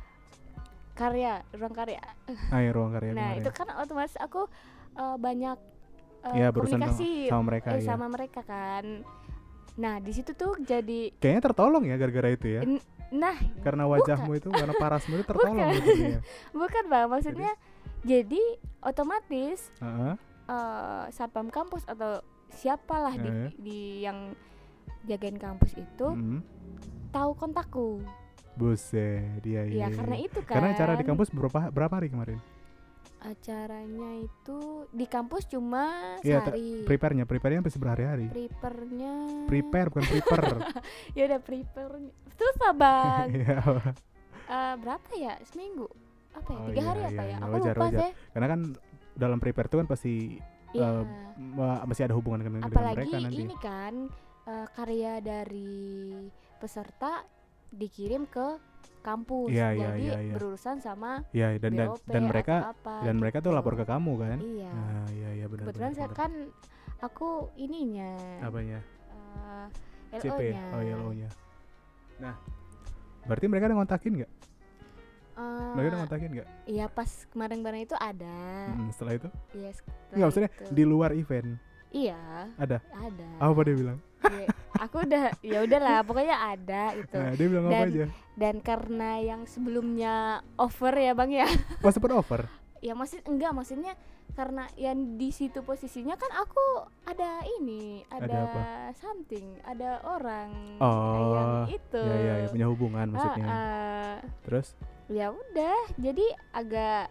S2: karya, ruang karya.
S1: ah, ya, ruang karya
S2: Nah
S1: kemarin.
S2: itu kan otomatis aku uh, banyak uh,
S1: Iya, berurusan
S2: komunikasi
S1: sama mereka,
S2: eh,
S1: iya.
S2: sama mereka kan. Nah di situ tuh jadi,
S1: Kayaknya tertolong ya gara-gara itu ya.
S2: n- nah
S1: Karena wajahmu itu, karena parasmu itu tertolong
S2: Bukan.
S1: gitu ya.
S2: bukan bang, maksudnya jadi, otomatis
S1: Heeh.
S2: uh, satpam kampus atau siapalah di,
S1: Eh.
S2: di yang jagain kampus itu
S1: Mm.
S2: tahu kontakku.
S1: Buset, iya iya.
S2: Ya karena
S1: iya.
S2: itu kan.
S1: Karena acara di kampus berapa berapa hari kemarin?
S2: Acaranya itu di kampus cuma
S1: Iya, te-
S2: sehari.
S1: Prepare-nya, prepare-nya sampai berhari-hari.
S2: Prepare-nya
S1: Prepare bukan prepare.
S2: ya udah prepare. Terus bang
S1: Iya.
S2: uh, berapa ya, seminggu apa ya,
S1: Oh,
S2: tiga
S1: iya,
S2: hari apa
S1: iya,
S2: ya,
S1: iya.
S2: aku
S1: Wajar,
S2: lupa
S1: wajar.
S2: sih.
S1: Karena kan dalam prepare itu kan pasti
S2: Iya.
S1: eh, ma- masih ada hubungan dengan, dengan
S2: Apalagi
S1: mereka nanti.
S2: ini kan uh, karya dari peserta dikirim ke kampus,
S1: Iya, iya,
S2: jadi
S1: iya, iya.
S2: berurusan sama
S1: Iya, dan dan,
S2: B O P
S1: dan mereka
S2: atau apa
S1: dan mereka tuh
S2: gitu.
S1: lapor ke kamu kan?
S2: Iya.
S1: Nah, iya iya benar.
S2: Kebetulan
S1: benar,
S2: saya
S1: benar.
S2: kan aku ininya
S1: Apanya?
S2: uh,
S1: C P.
S2: L O-nya.
S1: Oh, L O-nya. Nah, berarti mereka ada ngontakin nggak?
S2: Uh,
S1: Mereka ada ngontakin nggak?
S2: Iya pas kemarin-kemarin itu ada.
S1: Hmm, setelah itu?
S2: Iya, setelah
S1: Nggak, maksudnya
S2: itu.
S1: di luar event
S2: Iya,
S1: ada.
S2: ada.
S1: Apa dia bilang?
S2: Ya, aku udah ya udahlah pokoknya ada itu.
S1: Nah, dia bilang apa
S2: Dan-
S1: aja?
S2: Dan karena yang sebelumnya over ya bang ya,
S1: Oh, sempet over.
S2: ya maksud enggak maksudnya karena yang di situ posisinya kan aku ada ini, ada,
S1: Ada apa?
S2: something, ada orang
S1: Oh,
S2: yang itu.
S1: Ya ya, ya punya hubungan maksudnya.
S2: Ah, ah.
S1: Terus?
S2: Ya udah, jadi agak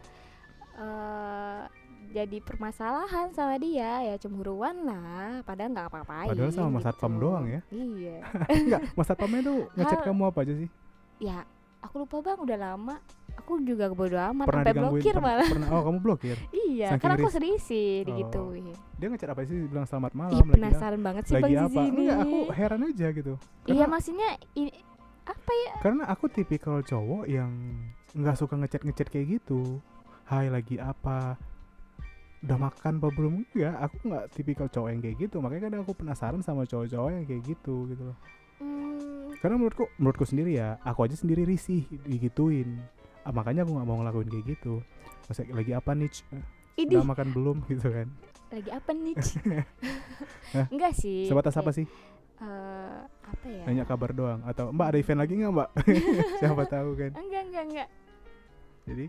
S2: eh, jadi permasalahan sama dia, ya cemburuan lah, padahal nggak apa-apain.
S1: Padahal sama Mas
S2: gitu.
S1: Satpam doang ya.
S2: Iya.
S1: Enggak, Mas Satpamnya tuh ngechat
S2: Hal-
S1: kamu apa aja sih?
S2: Ya, aku lupa bang, udah lama. Aku juga bodo amat,
S1: Pernah
S2: sampai
S1: digangguin?
S2: blokir
S1: per-
S2: malah.
S1: Pernah? Oh, kamu blokir.
S2: Iya,
S1: Saking
S2: kan aku
S1: ris-
S2: sedih sih
S1: Oh.
S2: digituin.
S1: Dia ngechat apa sih? Bilang selamat malam
S2: Ih,
S1: lagi ya.
S2: penasaran banget sih
S1: Lagi
S2: bang di
S1: apa?
S2: sini.
S1: Enggak, aku heran aja gitu.
S2: Iya,
S1: Karena,
S2: maksudnya ini apa ya?
S1: karena aku tipikal cowok yang nggak suka ngechat-ngechat kayak gitu. Hai, lagi apa? Udah makan apa belum? Enggak, aku nggak tipikal cowok yang kayak gitu. Makanya kadang aku penasaran sama cowok-cowok yang kayak gitu gitu loh.
S2: Hmm,
S1: Karena menurutku, menurutku sendiri ya, aku aja sendiri risih digituin. Ah, makanya aku nggak mau ngelakuin kayak gitu. Maksudnya lagi apa nih?
S2: ini
S1: Udah makan belum gitu kan?
S2: lagi apa nih?
S1: Hah?
S2: Enggak sih.
S1: Sebatas apa
S2: Kayak,
S1: sih?
S2: eh, apa ya?
S1: Nanya kabar doang. Atau Mbak ada event lagi nggak Mbak? Siapa tahu kan.
S2: Enggak, enggak, enggak.
S1: Jadi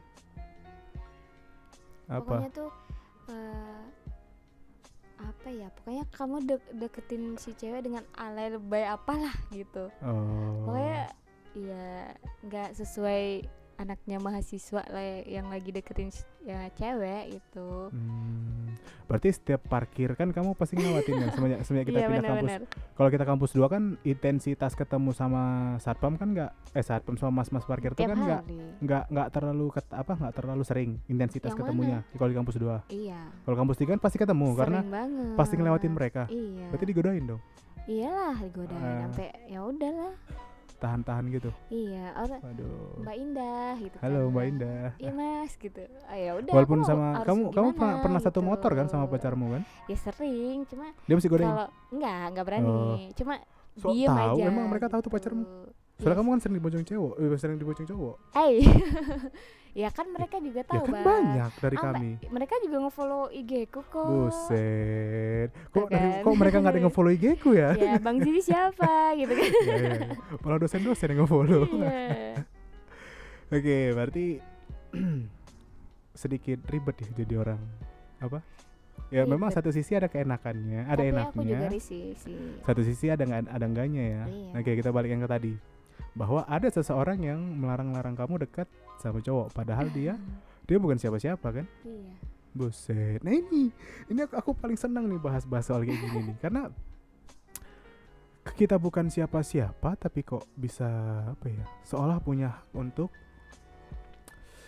S1: apa?
S2: Pokoknya tuh eh, apa ya? Pokoknya kamu de- deketin si cewek dengan alay lebay apalah gitu.
S1: Oh.
S2: Pokoknya ya nggak sesuai anaknya mahasiswa lah yang lagi deketin s- ya cewek itu.
S1: Hmm, berarti setiap parkir kan kamu pasti ngelewatin kan semenjak semenjak kita
S2: Iya
S1: pindah kampus.
S2: benar-benar.
S1: Kalau kita kampus dua kan intensitas ketemu sama satpam kan nggak eh satpam sama mas-mas parkir tuh
S2: Tiap
S1: kan nggak
S2: hari.
S1: nggak nggak terlalu ket, apa nggak terlalu sering intensitas
S2: Yang
S1: ketemunya kalau di kampus dua.
S2: Iya.
S1: Kalau kampus tiga kan pasti ketemu karena
S2: Sering banget.
S1: pasti ngelewatin mereka.
S2: Iya.
S1: Berarti digodain dong,
S2: Iyalah digodain
S1: Ah.
S2: sampai ya udahlah.
S1: tahan-tahan gitu.
S2: Iya, orang
S1: Waduh.
S2: Mbak Indah gitu.
S1: Halo
S2: kan.
S1: Mbak Indah.
S2: Iya Mas gitu. Ah, ya udah.
S1: Walaupun
S2: aku
S1: sama
S2: harus
S1: kamu kamu
S2: gimana
S1: pernah, pernah satu
S2: gitu.
S1: motor kan sama pacarmu kan?
S2: Ya sering, cuma
S1: Dia mesti godain.
S2: kalau enggak enggak berani.
S1: Oh.
S2: Cuma
S1: So,
S2: diem
S1: tahu,
S2: aja.
S1: emang mereka tahu tuh
S2: gitu.
S1: pacarmu? Soalnya
S2: Yes.
S1: kamu kan sering dibojong cowok, eh, sering dibojong cowok.
S2: Eh, ya kan mereka juga
S1: Ya
S2: tahu
S1: kan
S2: Bang.
S1: banyak dari
S2: Sampai
S1: kami.
S2: Mereka juga nge-follow I G ku kok.
S1: Buset. Kok
S2: Tuh
S1: dari,
S2: kan.
S1: kok mereka nggak ada yang nge-follow I G ku ya?
S2: Ya, Bang Zizi siapa gitu kan.
S1: Iya, iya, iya. Malah dosen-dosen yang nge-follow.
S2: Iya.
S1: Oke, berarti sedikit ribet ya jadi orang apa? Ya memang
S2: Ribet.
S1: satu sisi ada keenakannya, ada
S2: Tapi
S1: enaknya.
S2: aku juga risih sih.
S1: Satu sisi ada nggak ada enggaknya ya.
S2: Iya.
S1: Oke, kita balik yang ke tadi. Bahwa ada seseorang yang melarang-larang kamu dekat sama cowok padahal dia dia bukan siapa-siapa kan?
S2: Iya.
S1: Buset. Nah ini, ini aku, aku paling senang nih bahas-bahas soal kayak gini nih, karena kita bukan siapa-siapa tapi kok bisa apa ya? Seolah punya hak untuk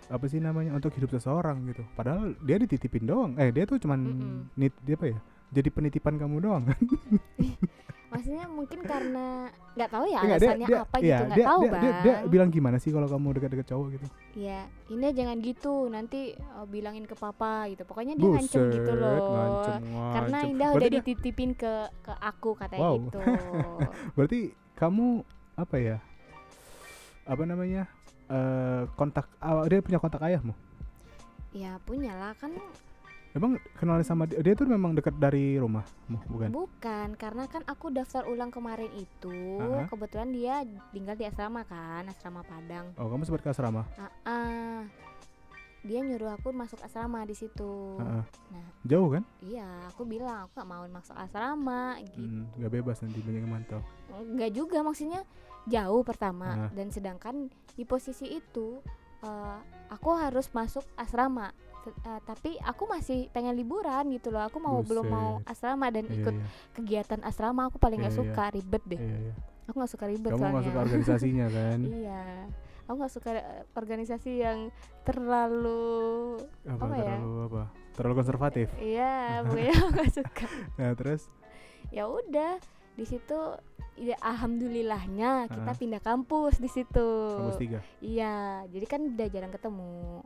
S1: apa sih namanya untuk hidup seseorang gitu. Padahal dia dititipin doang. Eh dia tuh cuman
S2: Mm-mm.
S1: nit dia apa ya? Jadi penitipan kamu doang kan?
S2: Maksudnya mungkin karena nggak tahu ya
S1: Enggak, dia,
S2: alasannya
S1: dia,
S2: apa
S1: iya,
S2: gitu, nggak
S1: dia,
S2: tahu
S1: dia,
S2: bang.
S1: dia, dia bilang gimana sih kalau kamu dekat-dekat cowok gitu?
S2: Ya ini jangan gitu, nanti uh, bilangin ke papa gitu. Pokoknya dia ngancem
S1: Buset,
S2: gitu loh.
S1: ngancem,
S2: Karena
S1: ngancem.
S2: Indah
S1: Berarti
S2: udah
S1: dia-
S2: dititipin ke ke aku katanya
S1: Wow.
S2: gitu.
S1: Berarti kamu apa ya? Apa namanya? Eh kontak ah, dia punya kontak ayahmu?
S2: Ya punya lah kan.
S1: Emang kenal sama dia, dia tuh memang dekat dari rumahmu, bukan?
S2: Bukan, karena kan aku daftar ulang kemarin itu
S1: Aha.
S2: kebetulan dia tinggal di asrama kan, asrama Padang.
S1: Oh, kamu sempat ke asrama?
S2: Ah, dia nyuruh aku masuk asrama di situ.
S1: Heeh.
S2: Nah,
S1: Jauh kan?
S2: iya, aku bilang aku gak mau masuk asrama gitu.
S1: Hmm, gak bebas nanti banyak yang mantau.
S2: Enggak juga, maksudnya jauh pertama.
S1: Ah.
S2: Dan sedangkan di posisi itu eh, aku harus masuk asrama. T- eh, tapi aku masih pengen liburan gitu loh. Aku mau belum mau
S1: Buset.
S2: asrama dan
S1: Iya,
S2: ikut
S1: iya,
S2: kegiatan asrama. Aku paling nggak
S1: Iya, iya.
S2: suka, ribet deh.
S1: iya, iya.
S2: Aku nggak suka ribet
S1: Kamu
S2: soalnya.
S1: gak suka organisasinya kan?
S2: Iya, aku nggak suka eh, organisasi yang terlalu
S1: Apa,
S2: Apa ya?
S1: terlalu apa? Terlalu konservatif.
S2: iya, pokoknya aku nggak suka.
S1: Nah, terus
S2: Ya udah, di situ ya, alhamdulillahnya kita
S1: Ah.
S2: pindah kampus di situ.
S1: kampus tiga.
S2: Iya, jadi kan udah jarang ketemu.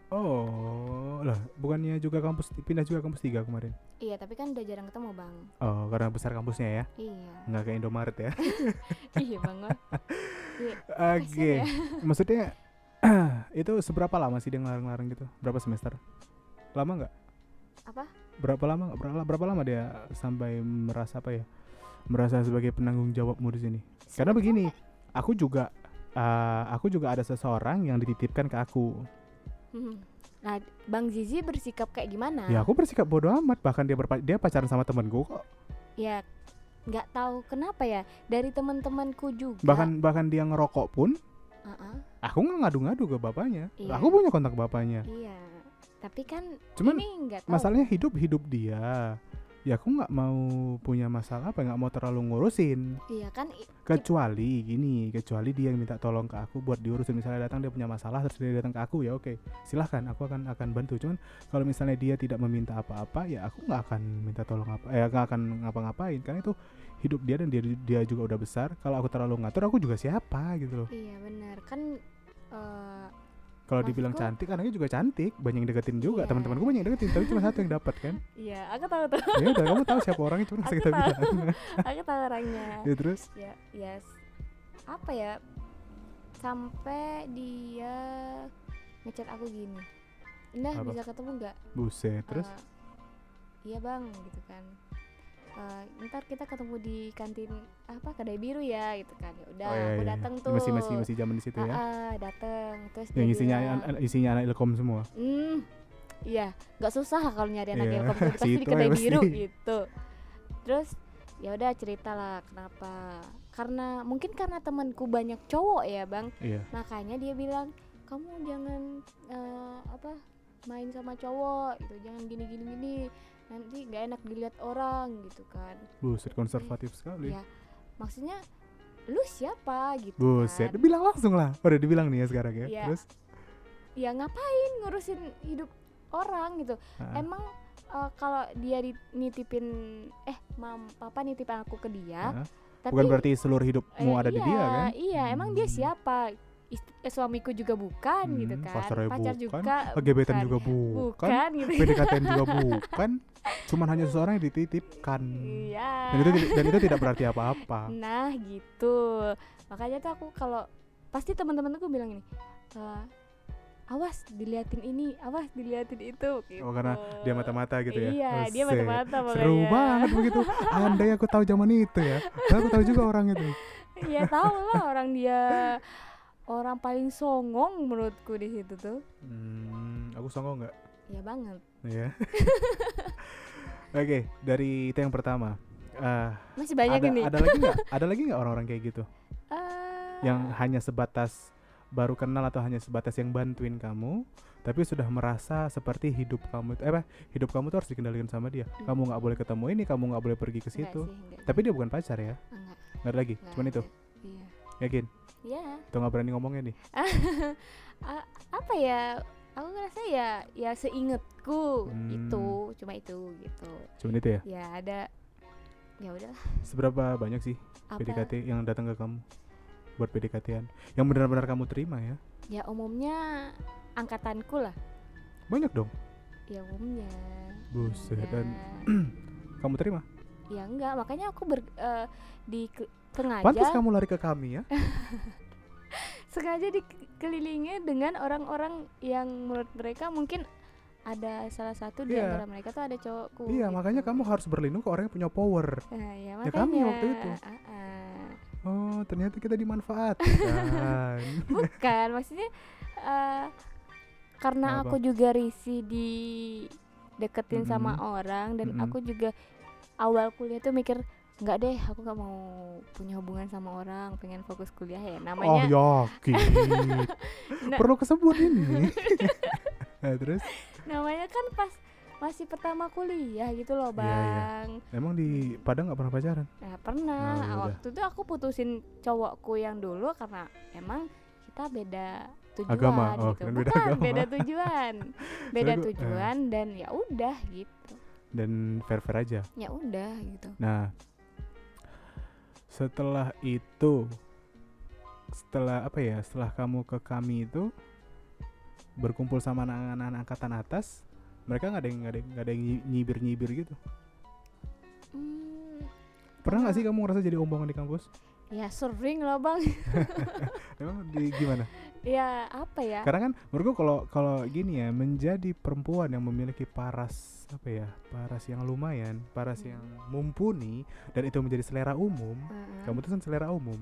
S1: Oh, lah, bukannya juga kampus pindah juga kampus tiga kemarin?
S2: Iya, tapi kan udah jarang ketemu bang.
S1: Oh, karena besar kampusnya ya,
S2: Iya,
S1: nggak kayak Indomaret ya.
S2: iya bang. Wah. Iya,
S1: Oke,
S2: kasian ya.
S1: maksudnya itu seberapa lama sih dia ngelarang-larang gitu? Berapa semester? Lama nggak?
S2: Apa?
S1: Berapa lama? nggak? Berapa, berapa lama dia sampai merasa apa ya? Merasa sebagai penanggung jawabmu di sini? Karena begini, aku juga, uh, aku juga ada seseorang yang dititipkan ke aku.
S2: Hmm. Nah, Bang Zizi bersikap kayak gimana?
S1: Ya aku bersikap bodoh amat, bahkan dia berpa- dia pacaran sama temanku kok.
S2: Ya, nggak tahu kenapa ya. Dari teman-temanku juga.
S1: Bahkan bahkan dia ngerokok pun,
S2: Uh-uh,
S1: aku nggak ngadu-ngadu ke bapaknya.
S2: Iya.
S1: Aku punya kontak bapaknya.
S2: iya. Tapi kan
S1: Cuman
S2: ini nggak tahu.
S1: masalahnya hidup hidup dia. Ya aku nggak mau punya masalah apa, nggak mau terlalu ngurusin.
S2: Iya kan. i-
S1: Kecuali gini, kecuali dia yang minta tolong ke aku buat diurusin. Misalnya datang dia punya masalah terus dia datang ke aku, ya oke, silahkan, aku akan akan bantu. Cuman kalau misalnya dia tidak meminta apa-apa, ya aku nggak akan minta tolong apa, eh nggak akan ngapa-ngapain, karena itu hidup dia dan dia dia juga udah besar. Kalau aku terlalu ngatur, aku juga siapa gitu loh.
S2: Iya benar kan. eh,
S1: Kalau dibilang
S2: Maksudku-
S1: cantik, anaknya juga cantik, banyak yang deketin juga.
S2: Iya.
S1: Teman-temanku banyak yang deketin, tapi cuma satu yang dapat kan.
S2: Iya, aku tahu tuh.
S1: Ya udah, kamu tahu siapa orangnya, cuma
S2: Aku
S1: kita
S2: tahu.
S1: bilang.
S2: Aku tahu orangnya.
S1: Ya terus,
S2: Ya, yes. Apa ya? Sampai dia ngechat aku gini. Indah
S1: Apa?
S2: bisa ketemu nggak?
S1: buset, terus.
S2: Eh, iya bang, gitu kan. Eh, ntar kita ketemu di kantin apa kedai biru ya, gitu kan. Ya udah,
S1: Oh, iya,
S2: aku
S1: iya.
S2: datang tuh.
S1: Masih masih masih zaman di situ ya.
S2: Ah, ah, datang. Terus
S1: Yang
S2: dia
S1: isinya
S2: bilang,
S1: an- isinya anak ilkom semua.
S2: Hmm, iya, nggak susah lah kalau nyari anak
S1: Iya,
S2: ilkom tuh, pasti di
S1: situ
S2: kedai
S1: ya pasti.
S2: biru gitu. Terus ya udah cerita lah kenapa? Karena mungkin karena temanku banyak cowok ya bang,
S1: Iya.
S2: makanya dia bilang kamu jangan eh, apa main sama cowok gitu, jangan gini gini gini, nanti nggak enak dilihat orang gitu kan.
S1: Buset, konservatif sekali.
S2: Ya maksudnya lu siapa gitu
S1: Buset,
S2: kan?
S1: bilang langsung lah. Udah dibilang nih ya sekarang ya.
S2: Iya.
S1: Terus,
S2: Ya ngapain ngurusin hidup orang gitu.
S1: ah,
S2: Emang eh, kalau dia nitipin eh mam papa nitipin aku ke dia,
S1: ah.
S2: tapi
S1: bukan berarti seluruh hidupmu
S2: eh,
S1: ada di
S2: iya,
S1: dia kan?
S2: Iya, emang dia
S1: Hmm.
S2: siapa? Ist- eh, suamiku juga bukan
S1: Hmm,
S2: gitu kan.
S1: pacarnya
S2: Pacar
S1: bukan,
S2: juga
S1: Gebetan
S2: bukan.
S1: juga bukan,
S2: Bukan gitu.
S1: P D K T-an juga bukan. Cuman hanya seseorang yang dititipkan.
S2: Iya.
S1: Dan itu tidak- dan itu tidak berarti apa-apa.
S2: Nah, gitu. Makanya tuh aku kalau pasti teman-temanku bilang ini, "Eh, awas diliatin ini, awas diliatin itu." Gitu.
S1: Oh, karena dia mata-mata gitu ya.
S2: Iya, dia
S1: Buset,
S2: mata-mata
S1: Seru
S2: pokoknya.
S1: banget begitu. Andai aku tahu zaman itu ya. Karena aku tahu juga orang itu.
S2: Ya tahu lah orang dia orang paling songong menurutku di situ tuh.
S1: Hmm, aku songong nggak?
S2: Ya banget.
S1: Ya. Oke, dari itu yang pertama. Ah,
S2: Masih banyak
S1: ada,
S2: ini.
S1: ada lagi nggak? Ada lagi nggak orang-orang kayak gitu?
S2: Ah,
S1: Yang hanya sebatas baru kenal atau hanya sebatas yang bantuin kamu, tapi sudah merasa seperti hidup kamu itu, eh apa? Hidup kamu tuh harus dikendalikan sama dia.
S2: Hmm.
S1: Kamu nggak boleh ketemu ini, kamu nggak boleh pergi ke
S2: enggak
S1: situ.
S2: sih, enggak.
S1: Tapi dia bukan pacar ya?
S2: Enggak.
S1: Nggak ada lagi,
S2: enggak
S1: cuman itu.
S2: ada. Iya.
S1: Yakin?
S2: Ya.
S1: Tuh nggak berani ngomongnya nih.
S2: A- apa ya? aku ngerasa ya ya seingetku
S1: Hmm.
S2: itu cuma itu gitu.
S1: Cuma itu ya.
S2: Ya ada, ya udahlah.
S1: Seberapa banyak sih
S2: Apa?
S1: P D K T yang datang ke kamu buat P D K T-an yang benar-benar kamu terima ya?
S2: Ya umumnya angkatanku lah.
S1: Banyak dong.
S2: Ya umumnya.
S1: Buset.
S2: Ya,
S1: Dan kamu terima?
S2: ya enggak, makanya aku ber, eh, di ke-
S1: Pantas
S2: sengaja
S1: kamu lari ke kami ya.
S2: sengaja dikelilingi dengan orang-orang yang menurut mereka mungkin ada salah satu di
S1: Iya.
S2: antara mereka tuh ada cowokku.
S1: Iya,
S2: gitu.
S1: makanya kamu harus berlindung ke orang yang punya power.
S2: Nah, ya,
S1: Ya,
S2: makanya.
S1: kami waktu itu.
S2: Ah, ah.
S1: Oh, ternyata kita dimanfaatkan.
S2: Bukan, maksudnya eh, karena
S1: Apa?
S2: aku juga risih di deketin sama
S1: Mm-mm.
S2: orang dan
S1: Mm-mm.
S2: aku juga awal kuliah tuh mikir nggak deh, aku nggak mau punya hubungan sama orang, pengen fokus kuliah ya.
S1: Oh,
S2: Namanya
S1: yakin.
S2: Nah.
S1: Perlu kesebut ini. Nah, terus
S2: namanya kan pas masih pertama kuliah gitu loh,
S1: Iya, iya.
S2: Bang.
S1: emang di Padang nggak pernah pacaran?
S2: Nah, pernah.
S1: Oh, ya udah.
S2: Waktu itu aku putusin cowokku yang dulu karena emang kita beda tujuan
S1: Agama. Oh,
S2: gitu.
S1: kan
S2: Bukan,
S1: beda agama.
S2: beda tujuan. Beda
S1: Soalnya gua-
S2: tujuan dan ya udah gitu.
S1: Dan fair-fair aja.
S2: Ya udah gitu.
S1: Nah, setelah itu, setelah apa ya? Setelah kamu ke kami itu berkumpul sama anak-anak angkatan atas, mereka nggak ada yang nggak ada yang- nggak ada yang nyi- nyibir-nyibir gitu.
S2: Hmm,
S1: Pernah nggak
S2: Karena-
S1: sih kamu ngerasa jadi omongan di kampus?
S2: ya sering lah, Bang.
S1: Emang di gimana?
S2: Ya apa ya?
S1: Karena kan menurut gua kalau kalau gini ya, menjadi perempuan yang memiliki paras apa ya? Paras yang lumayan, paras
S2: Hmm.
S1: yang mumpuni dan itu menjadi selera umum.
S2: Heeh.
S1: Kamu tuh kan selera umum.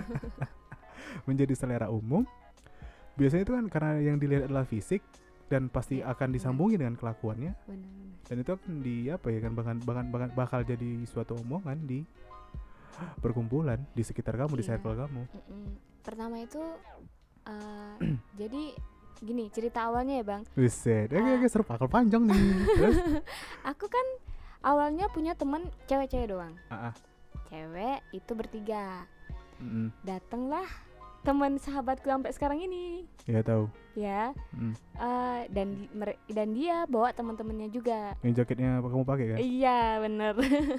S1: Menjadi selera umum. Biasanya itu kan karena yang dilihat adalah fisik dan pasti
S2: Ya,
S1: akan
S2: benar.
S1: disambungin dengan kelakuannya
S2: Benar-benar.
S1: dan itu akan di apa ya kan bahkan bahkan, bahkan bakal jadi suatu omongan di perkumpulan di sekitar kamu, di
S2: Iya.
S1: circle kamu.
S2: Mm-mm. Pertama itu uh, jadi gini cerita awalnya ya, Bang.
S1: Buset, oke
S2: Ah.
S1: oke seru bakal panjang nih. Terus
S2: Aku kan awalnya punya temen cewek-cewek doang.
S1: ah, ah.
S2: Cewek itu bertiga.
S1: Mm-mm.
S2: Datanglah teman sahabatku sampai sekarang ini,
S1: Ya tahu.
S2: ya.
S1: Mm.
S2: Uh, dan di- mere- dan dia bawa teman-temannya juga.
S1: Yang jaketnya apa kamu pakai kan?
S2: Iya, bener.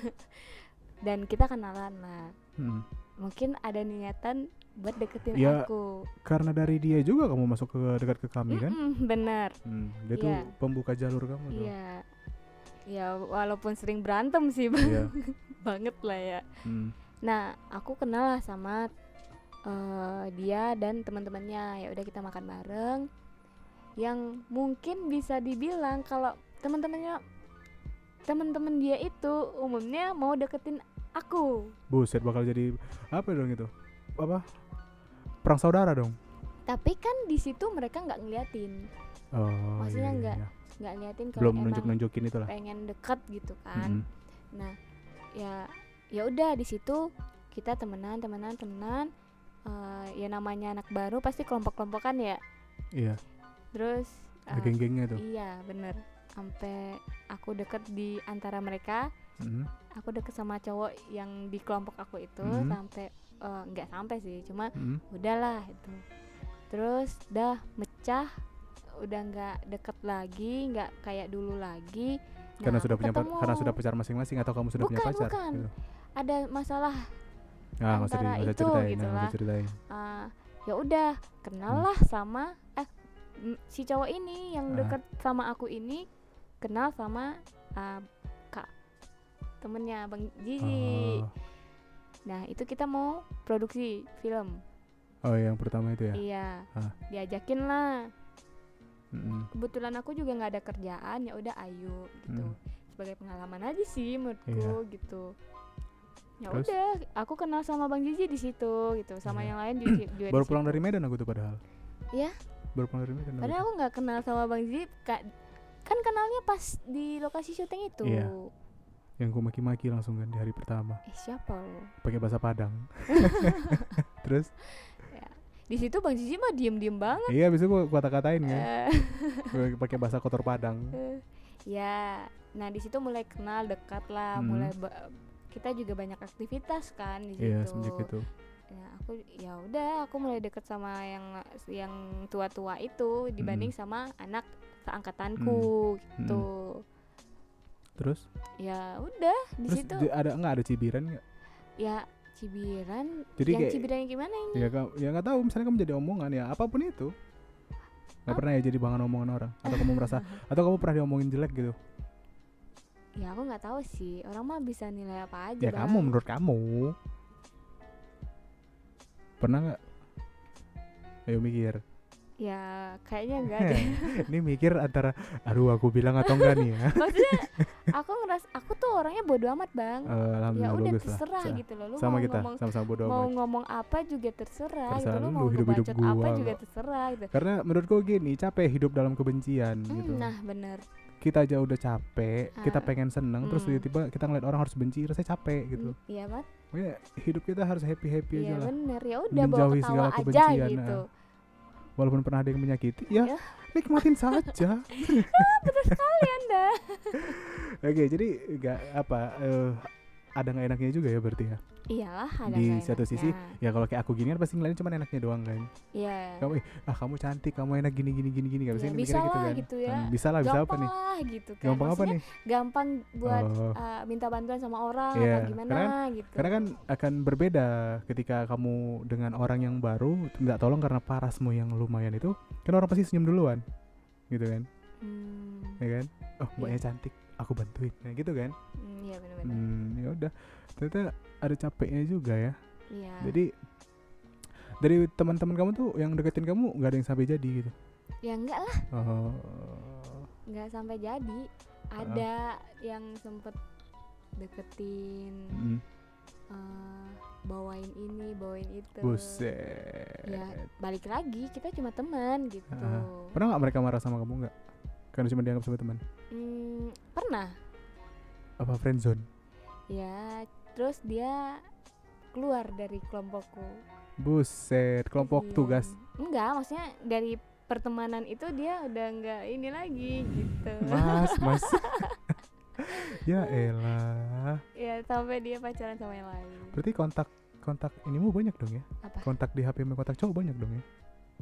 S2: Dan kita kenalan lah.
S1: Mm.
S2: Mungkin ada niatan buat deketin
S1: Ya,
S2: aku.
S1: Karena dari dia juga kamu masuk ke dekat ke kami kan?
S2: Mm-mm, bener.
S1: Hmm, dia
S2: Iya.
S1: tuh pembuka jalur kamu tuh.
S2: Iya. Ya walaupun sering berantem sih, Bang.
S1: Iya.
S2: Banget lah ya.
S1: Hmm.
S2: Nah, aku kenal lah sama eh, dia dan teman-temannya. Ya udah kita makan bareng. Yang mungkin bisa dibilang kalau teman-temannya teman-teman dia itu umumnya mau deketin aku.
S1: Buset bakal jadi apa dong itu? Apa? Perang saudara dong.
S2: Tapi kan di situ mereka nggak ngeliatin,
S1: Oh,
S2: Maksudnya
S1: iya,
S2: nggak
S1: iya.
S2: nggak ngeliatin kalau
S1: Belum
S2: emang
S1: nunjuk-nunjukin itulah.
S2: pengen deket gitu kan.
S1: Mm-mm.
S2: Nah, ya ya udah di situ kita temenan temenan temenan. Eh, ya namanya anak baru pasti kelompok-kelompokan ya.
S1: Iya,
S2: Terus
S1: ada
S2: eh,
S1: geng-gengnya tuh.
S2: iya bener. Sampai aku deket di antara mereka.
S1: Mm-mm.
S2: Aku deket sama cowok yang di kelompok aku itu.
S1: Mhm.
S2: Sampai eh, nggak sampai sih, cuma
S1: Mm-mm.
S2: udahlah itu. Terus dah mecah, udah nggak deket lagi, nggak kayak dulu lagi. Nah,
S1: Karena
S2: aku
S1: sudah punya pa-
S2: ketemu.
S1: karena sudah pacar masing-masing atau kamu sudah punya
S2: Bukan,
S1: pacar?
S2: bukan.
S1: Gitu.
S2: Ada masalah.
S1: Ah, nggak usah di-
S2: Antara
S1: nggak usah
S2: itu,
S1: ceritain,
S2: gitu
S1: nggak usah
S2: lah.
S1: ceritain.
S2: Uh, ya udah kenal
S1: Hmm.
S2: lah sama eh m- si cowok ini yang
S1: Ah.
S2: deket sama aku ini kenal sama uh, kak temennya Bang Jiji.
S1: Oh.
S2: Nah itu kita mau produksi film.
S1: Oh, yang pertama itu ya.
S2: Iya.
S1: Ah.
S2: Diajakin lah.
S1: Mm-mm.
S2: Kebetulan aku juga nggak ada kerjaan, ya udah ayo gitu.
S1: Hmm.
S2: Sebagai pengalaman aja sih menurutku
S1: Iya.
S2: gitu. Ya
S1: Terus?
S2: udah, aku kenal sama Bang Jiji di situ gitu, sama
S1: Iya.
S2: yang lain juga, juga di
S1: Baru pulang
S2: situ.
S1: dari Medan aku tuh padahal.
S2: Iya.
S1: Baru pulang dari Medan. aku
S2: Padahal
S1: tuh.
S2: aku nggak kenal sama Bang Zip, Kak. Kan kenalnya pas di lokasi syuting itu.
S1: Iya. Yang ku maki-maki langsung kan di hari pertama.
S2: Eh siapa lo?
S1: Pakai bahasa Padang. Terus
S2: Di situ Bang Zizi mah diem-diem banget.
S1: iya bisa gua gua kata-katain kan.
S2: Eh,
S1: Gua pakai bahasa kotor Padang.
S2: eh, ya, nah di situ mulai kenal dekat lah,
S1: Hmm.
S2: mulai ba- kita juga banyak aktivitas kan di situ.
S1: Iya, semenjak itu.
S2: ya aku ya udah aku mulai deket sama yang yang tua-tua itu dibanding
S1: Mm.
S2: sama anak seangkatanku gitu.
S1: Terus
S2: Ya udah di
S1: terus
S2: situ
S1: di- ada nggak ada cibiran nggak?
S2: ya cibiran.
S1: Jadi
S2: Yang
S1: kayak
S2: cibiran yang gimana ini?
S1: ya ka- ya nggak tahu, misalnya kamu jadi omongan ya apapun itu, nggak pernah ya jadi bahan omongan orang, atau kamu merasa atau kamu pernah diomongin jelek gitu?
S2: Ya aku nggak tahu sih, orang mah bisa nilai apa aja
S1: Ya
S2: Bang.
S1: kamu, menurut kamu pernah nggak? Ayo mikir.
S2: Ya kayaknya enggak deh.
S1: Ini mikir antara aduh aku bilang atau enggak nih ya.
S2: Maksudnya aku ngeras aku tuh orangnya bodo amat Bang.
S1: Eh,
S2: Ya
S1: Alhamdulillah
S2: udah
S1: bagus lah.
S2: terserah
S1: Sa-
S2: gitu loh. Lu
S1: sama
S2: mau
S1: kita
S2: ngomong
S1: sama-sama bodo
S2: mau
S1: amat.
S2: ngomong apa juga terserah,
S1: Terserah
S2: gitu. Lu
S1: lu,
S2: mau
S1: hidup-hidup
S2: ngebacot
S1: gua
S2: apa
S1: kok.
S2: juga terserah gitu.
S1: Karena menurutku gini, capek hidup dalam kebencian
S2: Hmm,
S1: gitu.
S2: nah bener.
S1: Kita aja udah capek, kita
S2: Ah.
S1: pengen seneng, terus
S2: Hmm.
S1: tiba-tiba kita ngeliat orang harus benci, rasanya capek gitu.
S2: Hmm, Iya Mat.
S1: Makanya hidup kita harus happy-happy aja
S2: Iya
S1: lah.
S2: bener. Ya udah bawa
S1: Menjauhi
S2: ketawa
S1: segala
S2: aja
S1: kebencian,
S2: gitu.
S1: nah. Walaupun pernah ada yang menyakiti, ya,
S2: Ya.
S1: nikmatin saja.
S2: Anda.
S1: Oke, jadi nggak apa eh, ada nggak enaknya juga ya berarti ya.
S2: Iyalah ada
S1: Di
S2: nggak
S1: satu
S2: enaknya.
S1: sisi, ya kalau kayak aku gini kan pasti ngeliatin cuma enaknya doang kan.
S2: Iya.
S1: Kamu eh, ah kamu cantik, kamu enak gini gini gini gini, nggak
S2: Ya,
S1: bisa
S2: bisa
S1: gitu
S2: lah
S1: kan.
S2: gitu ya.
S1: Hmm, bisa lah, bisa apa
S2: Gampang
S1: nih?
S2: lah gitu kan.
S1: Gampang apa
S2: Maksudnya
S1: nih?
S2: gampang buat
S1: Oh.
S2: uh, minta bantuan sama orang
S1: Iya,
S2: atau gimana
S1: karena
S2: gitu.
S1: Karena kan akan berbeda ketika kamu dengan orang yang baru minta tolong karena parasmu yang lumayan itu, kan orang pasti senyum duluan, gitu kan,
S2: Hmm,
S1: ya kan? Oh mbaknya cantik, aku bantuin, nah gitu kan?
S2: hmm, iya benar-benar.
S1: Hmm, ya udah, ternyata ada capeknya juga ya.
S2: Iya.
S1: Jadi dari teman-teman kamu tuh yang deketin kamu nggak ada yang sampai jadi gitu?
S2: Ya enggak lah,
S1: Oh,
S2: enggak sampai jadi. Ada yang sempet deketin,
S1: mm,
S2: uh, bawain ini, bawain itu.
S1: buset.
S2: Ya balik lagi kita cuma teman gitu.
S1: Ah, Pernah nggak mereka marah sama kamu nggak? Karena cuma dianggap sebagai teman?
S2: Hmm, pernah.
S1: Apa friendzone?
S2: Ya, terus dia keluar dari kelompokku.
S1: Buset, kelompok
S2: Iya.
S1: tugas.
S2: Enggak, maksudnya dari pertemanan itu dia udah enggak ini lagi gitu.
S1: Mas, mas. Ya elah.
S2: Ya sampai dia pacaran sama yang lain.
S1: Berarti kontak kontak inimu banyak dong ya?
S2: Apa?
S1: Kontak di H P kontak cowok banyak dong ya?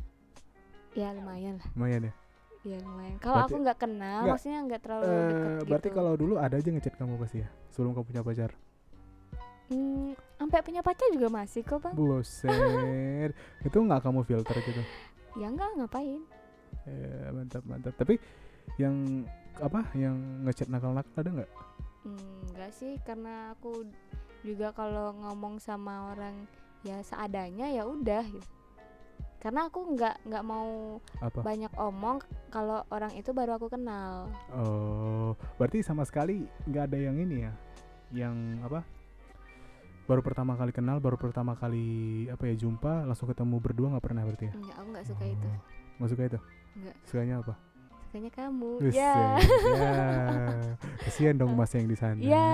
S2: Ya lumayan lah.
S1: Lumayan ya.
S2: Ya lumayan. Kalau
S1: Berarti-
S2: aku nggak kenal,
S1: Nggak,
S2: maksudnya nggak terlalu
S1: Eh,
S2: deket gitu.
S1: berarti kalau dulu ada aja ngechat kamu pasti ya sebelum kamu punya pacar.
S2: Hmm, sampai punya pacar juga masih kok bang.
S1: Buset. Itu nggak kamu filter gitu?
S2: Ya enggak, ngapain?
S1: Eh, mantap mantap. Tapi yang apa? Yang ngechat nakal-nakal ada nggak?
S2: Hmm, enggak sih, karena aku juga kalau ngomong sama orang ya seadanya ya udah gitu. Karena aku nggak nggak mau
S1: Apa?
S2: banyak omong kalau orang itu baru aku kenal.
S1: Oh, berarti sama sekali nggak ada yang ini ya? Yang apa? Baru pertama kali kenal, baru pertama kali apa ya jumpa, langsung ketemu berdua nggak pernah berarti ya?
S2: Enggak, aku nggak suka itu.
S1: Nggak suka itu?
S2: Enggak,
S1: Sukanya apa?
S2: sukanya kamu.
S1: Buset,
S2: Ya.
S1: ya. Kasihan dong mas yang di sana.
S2: Ya.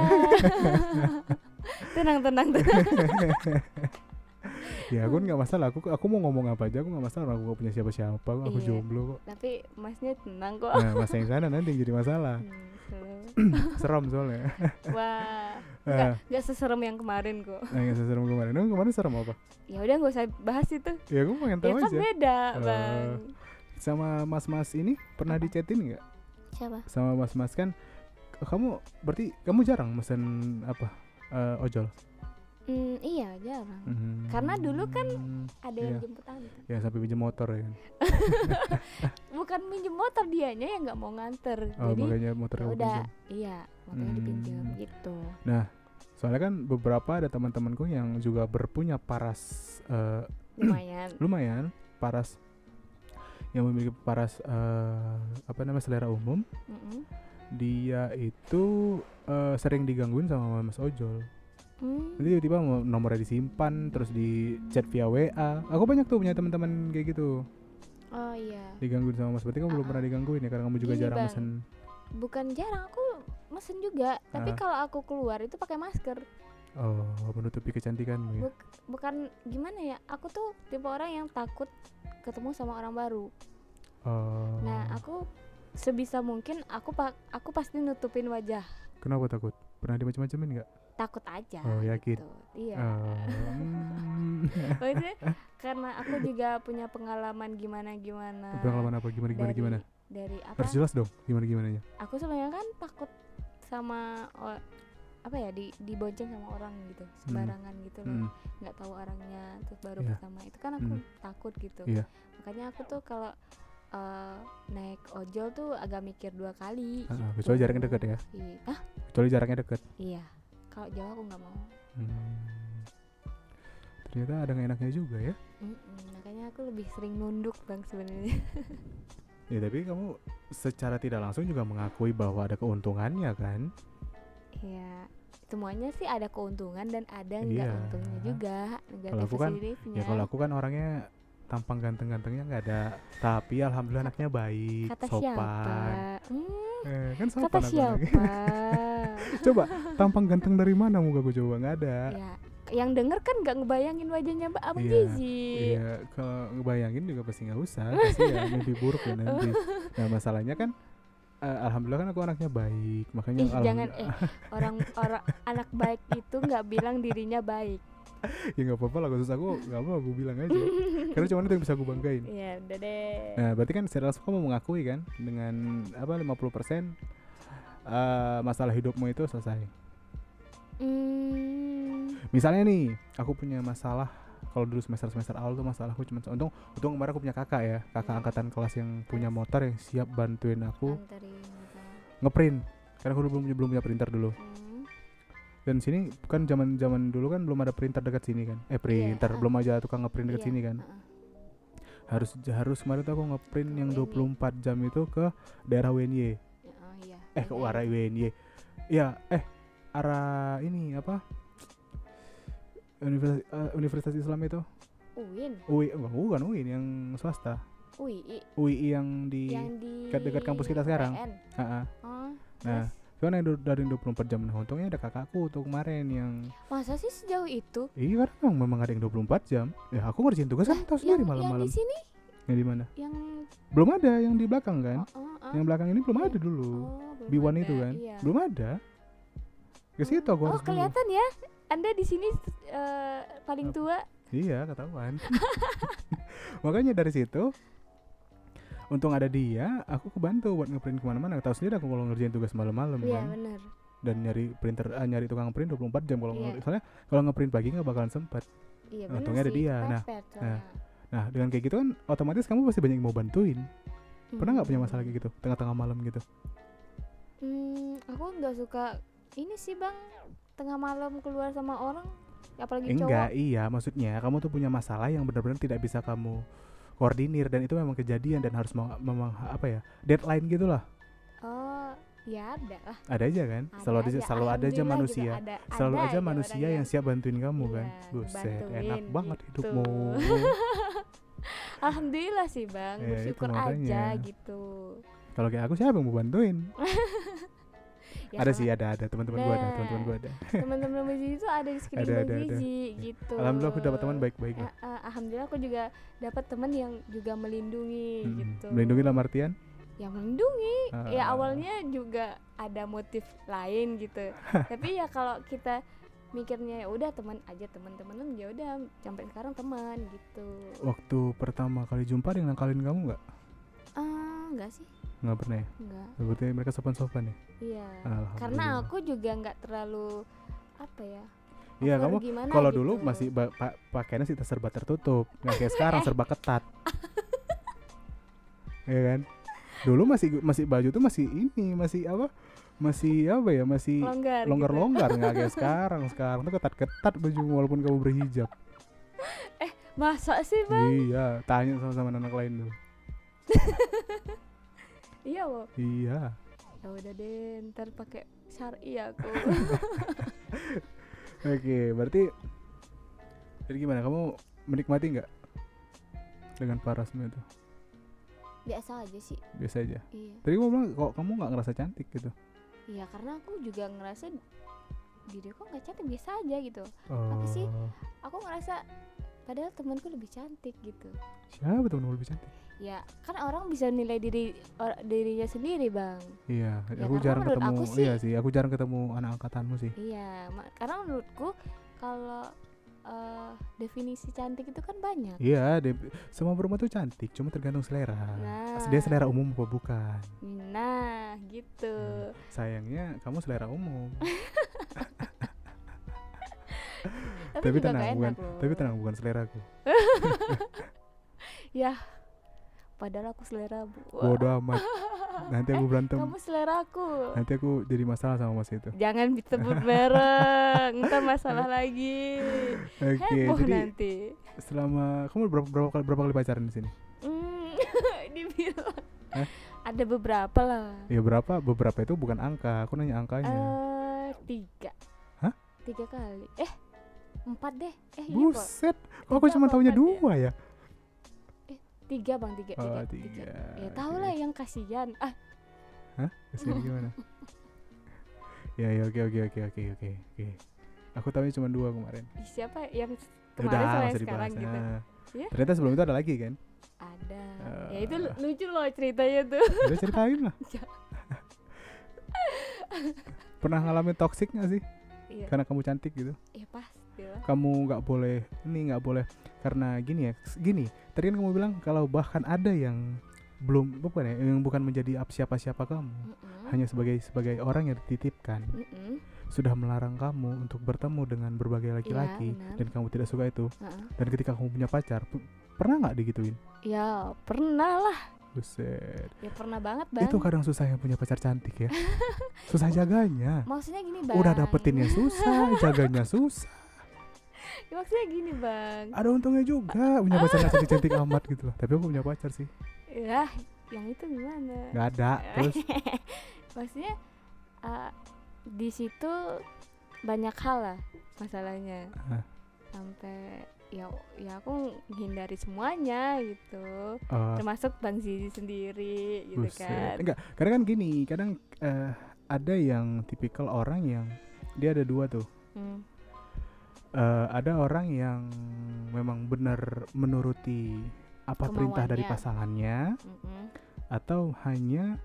S2: tenang, tenang, tenang.
S1: Ya aku nggak masalah, aku aku mau ngomong apa aja, aku nggak masalah, aku nggak punya siapa-siapa, aku
S2: Iya.
S1: jomblo kok.
S2: Tapi masnya tenang kok.
S1: Nah mas yang sana nanti yang jadi masalah,
S2: Hmm, so-
S1: serem soalnya.
S2: Wah, enggak,
S1: Ah,
S2: enggak seserem yang kemarin kok.
S1: nah, yang serem kemarin, nah, kemarin serem apa?
S2: Ya udah nggak usah bahas itu.
S1: Ya aku pengen
S2: Ya
S1: tahu
S2: kan
S1: aja.
S2: beda,
S1: Oh.
S2: bang.
S1: Sama mas-mas ini pernah
S2: Apa?
S1: dicetin nggak?
S2: Siapa?
S1: Sama mas-mas kan, kamu berarti kamu jarang mesen apa eh, ojol?
S2: Hmm, iya jarang.
S1: Hmm.
S2: Karena dulu kan Ada yang
S1: Iya.
S2: jemput antar.
S1: Ya sampai pinjam motor ya kan.
S2: Bukan minjem motor, dianya yang nggak mau nganter.
S1: Oh
S2: Jadi
S1: makanya motor
S2: ya
S1: kamu
S2: udah,
S1: pinjam.
S2: iya, makanya
S1: Hmm.
S2: dipinjam gitu.
S1: Soalnya kan beberapa ada teman-temanku yang juga berpunya paras eh,
S2: Lumayan.
S1: lumayan paras, yang memiliki paras eh, apa namanya selera umum.
S2: Mm-mm.
S1: Dia itu eh, sering digangguin sama mas ojol.
S2: Hmm.
S1: Nanti tiba-tiba mau- nomornya disimpan, terus di chat via W A. Aku banyak tuh punya teman-teman kayak gitu,
S2: Oh iya.
S1: digangguin sama mas. Berarti kamu belum
S2: Ah,
S1: pernah digangguin ya, karena kamu juga
S2: Gini,
S1: jarang
S2: Bang.
S1: mesen.
S2: Bukan jarang, aku mesen juga. Tapi
S1: Ah.
S2: kalau aku keluar itu pakai masker.
S1: Oh, menutupi kecantikanmu ya.
S2: Buk- bukan gimana ya? Aku tuh tipe orang yang takut ketemu sama orang baru.
S1: Oh.
S2: Nah, aku sebisa mungkin aku pa- aku pasti nutupin wajah.
S1: Kenapa takut? Pernah dimacem-macemin nggak?
S2: takut aja.
S1: Oh, yakin.
S2: Gitu. Iya.
S1: Um,
S2: Maksudnya karena aku juga punya pengalaman gimana-gimana.
S1: Pengalaman apa gimana gimana
S2: dari,
S1: gimana?
S2: Dari apa?
S1: Harus jelas dong gimana gimananya.
S2: Aku sebenarnya kan takut sama oh, apa ya di dibonceng sama orang gitu sembarangan hmm. gitu loh, nggak hmm. tahu orangnya terus baru yeah. pertama itu kan aku hmm. takut gitu. Yeah. Makanya aku tuh kalau uh, naik ojol tuh agak mikir dua kali. Uh, gitu.
S1: Kecuali jaraknya dekat ya?
S2: Iya. Ah?
S1: Kecuali jaraknya dekat.
S2: Iya. Kalau jauh aku nggak mau.
S1: Hmm. Ternyata ada nggak enaknya juga ya?
S2: Mm-mm, makanya aku lebih sering nunduk bang sebenarnya.
S1: Ya tapi kamu secara tidak langsung juga mengakui bahwa ada keuntungannya kan?
S2: Iya, semuanya sih ada keuntungan dan ada enggak
S1: iya.
S2: untungnya juga.
S1: Kalau aku kan, ya kalau aku kan orangnya tampang ganteng-gantengnya nggak ada, tapi alhamdulillah anaknya baik,
S2: kata
S1: sopan.
S2: Siapa? Hmm,
S1: eh, kan sopan
S2: kata siapa?
S1: Coba tampang ganteng dari mana muka gue coba nggak ada.
S2: Ya, yang denger kan nggak ngebayangin wajahnya Mbak Abang
S1: iya,
S2: Gizi.
S1: Iya, kalau ngebayangin juga pasti nggak usah, pasti ya mimpi buruk ya nanti. Nah masalahnya kan. Uh, alhamdulillah kan aku anaknya baik, makanya
S2: Ih, jangan eh orang orang anak baik itu nggak bilang dirinya baik.
S1: Ya nggak apa-apa lah, khusus aku nggak apa, aku bilang aja. Karena cuma itu yang bisa aku banggain.
S2: Iya, udah deh.
S1: Nah, berarti kan secara langsung kamu mengakui kan dengan apa lima puluh persen uh, masalah hidupmu itu selesai.
S2: Hmm.
S1: Misalnya nih, aku punya masalah. Kalau dulu semester-semester awal tuh masalahku cuma untung untung kemarin aku punya kakak ya, kakak angkatan kelas yang punya motor yang siap bantuin aku ngeprint. Karena aku dulu belum belum punya printer dulu. Hmm. Dan sini kan zaman-zaman dulu kan belum ada printer dekat sini kan. Eh printer yeah, uh, belum aja tukang ngeprint dekat yeah, sini kan. Uh, harus harus kemarin tuh aku ngeprint yang dua puluh empat jam itu ke daerah U N Y. Uh, yeah, eh ke arah U N Y. Iya, eh arah ini apa? Universitas, uh, Universitas Islam itu
S2: U I N
S1: U I, oh, bukan U I N yang swasta
S2: U I I
S1: U I I yang di,
S2: yang di
S1: dekat kampus kita sekarang. uh-uh. oh, nah kan yang dari dua puluh empat jam. Nah untungnya ada kakakku tuh kemarin yang
S2: masa sih sejauh itu.
S1: Iya kan memang ada yang dua puluh empat jam. Ya aku ngerjain tugas kan tahu sendiri malam-malam.
S2: Yang di sini
S1: yang di mana
S2: yang
S1: belum ada, yang di belakang kan.
S2: oh, oh, oh.
S1: Yang belakang ini belum
S2: yeah.
S1: ada dulu.
S2: oh,
S1: B satu itu kan
S2: iya.
S1: belum ada. Ke situ aku
S2: oh,
S1: harus
S2: kelihatan
S1: dulu.
S2: Ya Anda di sini uh, paling tua.
S1: Iya, ketahuan. Makanya dari situ, untung ada dia, aku kebantu buat ngeprint kemana-mana. Tahu sendiri aku kalau ngerjain tugas malam-malam
S2: yeah,
S1: kan. Iya
S2: benar.
S1: Dan nyari printer, ah, nyari tukang print dua puluh empat jam kalau yeah. soalnya kalau ngeprint pagi nggak bakalan sempat.
S2: Iya,
S1: nah, untungnya ada
S2: sih,
S1: dia. Nah,
S2: pepet,
S1: nah, nah, dengan kayak gitu kan, otomatis kamu pasti banyak yang mau bantuin. Hmm. Pernah nggak punya masalah kayak gitu, tengah-tengah malam gitu?
S2: Hmm, aku nggak suka ini sih bang. Tengah malam keluar sama orang, apalagi cowok.
S1: Enggak, iya maksudnya kamu tuh punya masalah yang benar-benar tidak bisa kamu koordinir dan itu memang kejadian dan harus memang apa ya deadline gitulah.
S2: Oh, ya ada lah.
S1: Ada aja kan, ada selalu ada, selalu ada aja manusia,
S2: ada,
S1: selalu
S2: ada
S1: aja manusia yang siap bantuin kamu
S2: iya,
S1: kan. Buset,
S2: bantuin,
S1: enak
S2: gitu.
S1: banget hidupmu.
S2: Alhamdulillah sih bang,
S1: ya,
S2: bersyukur aja gitu.
S1: Kalau kayak aku siapa yang mau bantuin? Ya, ada sih, ada ada teman-teman nah, gue ada, teman-teman gue ada.
S2: Teman-teman Bang Zizi itu ada di sekeliling Bang Zizi gitu.
S1: Alhamdulillah aku dapat teman baik-baik.
S2: Ya, uh, alhamdulillah aku juga dapat teman yang juga melindungi hmm, gitu.
S1: Melindungi dalam artian?
S2: Ya melindungi.
S1: Uh,
S2: ya awalnya juga ada motif lain gitu. Tapi ya kalau kita mikirnya ya udah teman aja, teman-teman ya udah sampai sekarang teman gitu.
S1: Waktu pertama kali jumpa yang nakalin kamu nggak?
S2: Ah, uh, enggak sih.
S1: Nggak pernah ya?
S2: Nggak.
S1: Berarti mereka sopan-sopan ya?
S2: Iya. Karena aku juga nggak terlalu apa ya?
S1: Iya kamu kalau gitu. Dulu masih ba- pa- pakaiannya sih serba tertutup, nggak kayak sekarang serba ketat. Iya kan? Dulu masih masih baju tuh masih ini masih apa? Masih apa ya? Masih
S2: longgar,
S1: longgar-longgar
S2: gitu.
S1: Nggak kayak sekarang. Sekarang tuh ketat-ketat baju walaupun kamu berhijab.
S2: Eh masa sih bang?
S1: Iya, tanya sama-sama anak lain tuh.
S2: Iya wo.
S1: Iya.
S2: Ya udah deh, ntar pakai syar'i aku.
S1: Oke, berarti jadi gimana? Kamu menikmati nggak dengan parasmu itu?
S2: Biasa aja sih.
S1: Biasa aja.
S2: Iya.
S1: Tadi kamu bilang kok kamu nggak ngerasa cantik gitu?
S2: Iya, karena aku juga ngerasa diri aku nggak cantik, biasa aja gitu.
S1: Oh.
S2: Apa sih? Aku ngerasa padahal temanku lebih cantik gitu.
S1: Siapa temanmu lebih cantik?
S2: ya kan orang bisa nilai diri or, dirinya sendiri bang.
S1: Iya,
S2: Ya,
S1: aku
S2: karena
S1: jarang
S2: menurut
S1: ketemu.
S2: aku sih-
S1: Iya sih, aku jarang ketemu anak angkatanmu sih.
S2: Iya, ma- karena menurutku kalau uh, definisi cantik itu kan banyak.
S1: Iya, de- semua perempuan tuh cantik, cuma tergantung selera.
S2: Nah.
S1: Dia selera umum apa bukan?
S2: Nah, gitu.
S1: Hmm, sayangnya kamu selera umum.
S2: Tapi,
S1: tapi
S2: juga
S1: tenang,
S2: gak
S1: bukan.
S2: enak loh.
S1: Tapi tenang, bukan seleraku.
S2: Ya, padahal aku selera bu.
S1: Bodoh amat. Nanti aku berantem.
S2: Kamu selera aku.
S1: Nanti aku jadi masalah sama mas itu.
S2: Jangan disebut merek, ntar masalah lagi.
S1: Oke,
S2: Heboh
S1: jadi
S2: nanti.
S1: selama kamu berapa berapa kali berapa kali pacaran di sini?
S2: Hmm, dibilang.
S1: Hah?
S2: Ada beberapa lah.
S1: Ya berapa? Beberapa itu bukan angka. Aku nanya angkanya.
S2: Eh, tiga.
S1: Hah?
S2: Tiga kali. Eh, empat deh. Eh, iya kok.
S1: Buset, kok aku
S2: Tiga
S1: cuma
S2: apa
S1: tahunya
S2: empat ya?
S1: dua ya?
S2: Tiga bang, tiga.
S1: Oh,
S2: tiga,
S1: tiga.
S2: Ya tahu
S1: Oke.
S2: lah yang kasihan. Ah,
S1: Hah? Kesini gimana? Ya ya oke oke oke oke oke oke. Aku tahunya cuma dua kemarin.
S2: ih, siapa yang
S1: Udah,
S2: kemarin sama
S1: nggak
S2: yang
S1: usah
S2: sekarang
S1: dibahas.
S2: gitu?
S1: Nah,
S2: Ya?
S1: ternyata sebelum itu ada lagi kan?
S2: Ada.
S1: Eh.
S2: Ya itu lu- lucu loh ceritanya tuh.
S1: Udah ceritain lah. Pernah ngalamin toxic gak sih?
S2: Iya.
S1: Karena kamu cantik gitu.
S2: Ya pasti lah.
S1: Kamu nggak boleh ini nggak boleh karena gini ya gini tadi kan kamu bilang kalau bahkan ada yang belum bukan ya yang bukan menjadi ap- siapa-siapa kamu
S2: Mm-mm.
S1: hanya sebagai sebagai orang yang dititipkan
S2: Mm-mm.
S1: sudah melarang kamu untuk bertemu dengan berbagai laki-laki
S2: benar.
S1: dan kamu tidak suka itu
S2: Heeh.
S1: dan ketika kamu punya pacar p- pernah nggak digituin?
S2: Ya pernah lah.
S1: Buset,
S2: Ya pernah banget bang.
S1: itu kadang susah yang punya pacar cantik ya, susah jaganya.
S2: Maksudnya gini bang.
S1: Udah dapetinnya susah, jaganya susah.
S2: Ya, maksudnya gini bang.
S1: Ada untungnya juga punya pacar nggak cantik-cantik amat gitu loh. Tapi aku punya pacar sih.
S2: Ya yang itu gimana?
S1: Nggak ada. Terus
S2: Maksudnya uh, di situ banyak hal lah masalahnya.
S1: Hah.
S2: Sampai ya ya aku menghindari semuanya gitu.
S1: uh,
S2: Termasuk Bang Zizi sendiri gitu
S1: buset.
S2: kan.
S1: Enggak, kadang kan gini, kadang eh, ada yang tipikal orang yang dia ada dua tuh.
S2: Hmm.
S1: Eh, ada orang yang memang benar menuruti apa perintah dari
S2: Kemauannya.
S1: pasangannya
S2: Mm-mm.
S1: atau hanya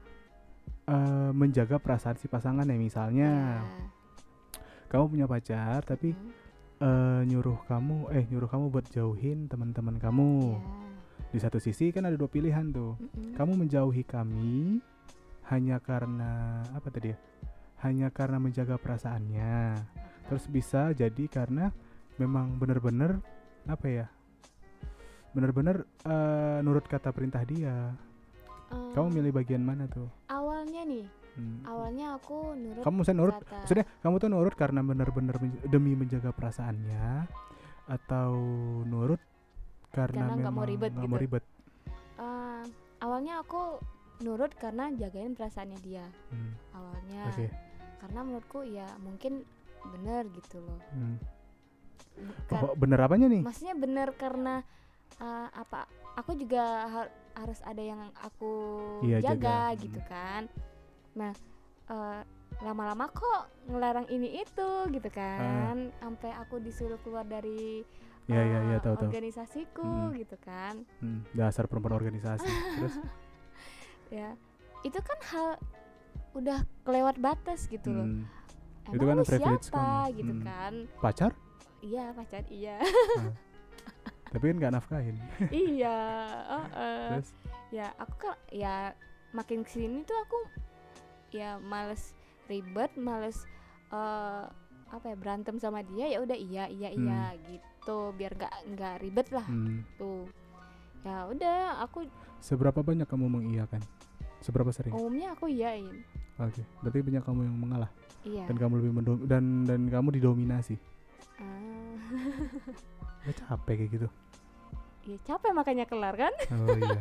S1: eh, menjaga perasaan si pasangannya. Misalnya
S2: Ya.
S1: kamu punya pacar tapi
S2: Mm.
S1: eh, nyuruh kamu eh nyuruh kamu buat jauhin teman-teman kamu.
S2: Ya.
S1: Di satu sisi kan ada dua pilihan tuh.
S2: Mm-mm.
S1: Kamu menjauhi kami hanya karena apa tadi ya? Hanya karena menjaga perasaannya. Terus bisa jadi karena memang benar-benar apa ya? Benar-benar eh, nurut kata perintah dia.
S2: Eh,
S1: Kamu milih bagian mana tuh?
S2: awalnya nih,
S1: Hmm.
S2: awalnya aku nurut
S1: Kamu saya nurut.
S2: kata
S1: Maksudnya kamu tuh nurut karena benar-benar men- demi menjaga perasaannya atau nurut karena,
S2: Karena nggak
S1: memang
S2: mau ribet
S1: nggak
S2: gitu.
S1: mau ribet.
S2: eh, awalnya aku nurut karena jagain perasaannya dia
S1: Hmm.
S2: awalnya.
S1: Oke.
S2: Karena menurutku ya mungkin bener gitu loh.
S1: Hmm.
S2: Bukan,
S1: Oh, bener apanya nih?
S2: maksudnya bener karena uh, apa? Aku juga har- harus ada yang aku
S1: Iya,
S2: jaga,
S1: jaga.
S2: gitu kan. Nah, uh, lama-lama kok ngelarang ini itu gitu kan, sampai aku disuruh keluar dari
S1: Iya, iya, iya,
S2: uh,
S1: tahu, tahu.
S2: organisasiku
S1: Hmm.
S2: gitu kan.
S1: Hmm, dasar perempuan organisasi. Terus
S2: Ya, itu kan hal udah kelewat batas gitu loh.
S1: hmm,
S2: Emang
S1: itu kan
S2: lu
S1: privilege
S2: siapa
S1: kamu.
S2: gitu
S1: Hmm.
S2: kan?
S1: pacar?
S2: Iya pacar iya.
S1: Nah, tapi kan nggak nafkahin.
S2: Iya. uh-uh.
S1: Terus
S2: Ya aku kan ya makin kesini tuh aku ya males ribet, males uh, apa ya berantem sama dia. Ya udah iya iya iya gitu biar nggak nggak ribet lah
S1: hmm,
S2: tuh. Ya udah aku
S1: seberapa banyak kamu mengiyakan? Seberapa sering?
S2: umumnya aku iyain.
S1: Oke, berarti banyak kamu yang mengalah
S2: Iya.
S1: dan kamu lebih mendom- dan dan kamu didominasi.
S2: Ah.
S1: Ya capek kayak gitu.
S2: Ya capek makanya kelar kan?
S1: Oh iya.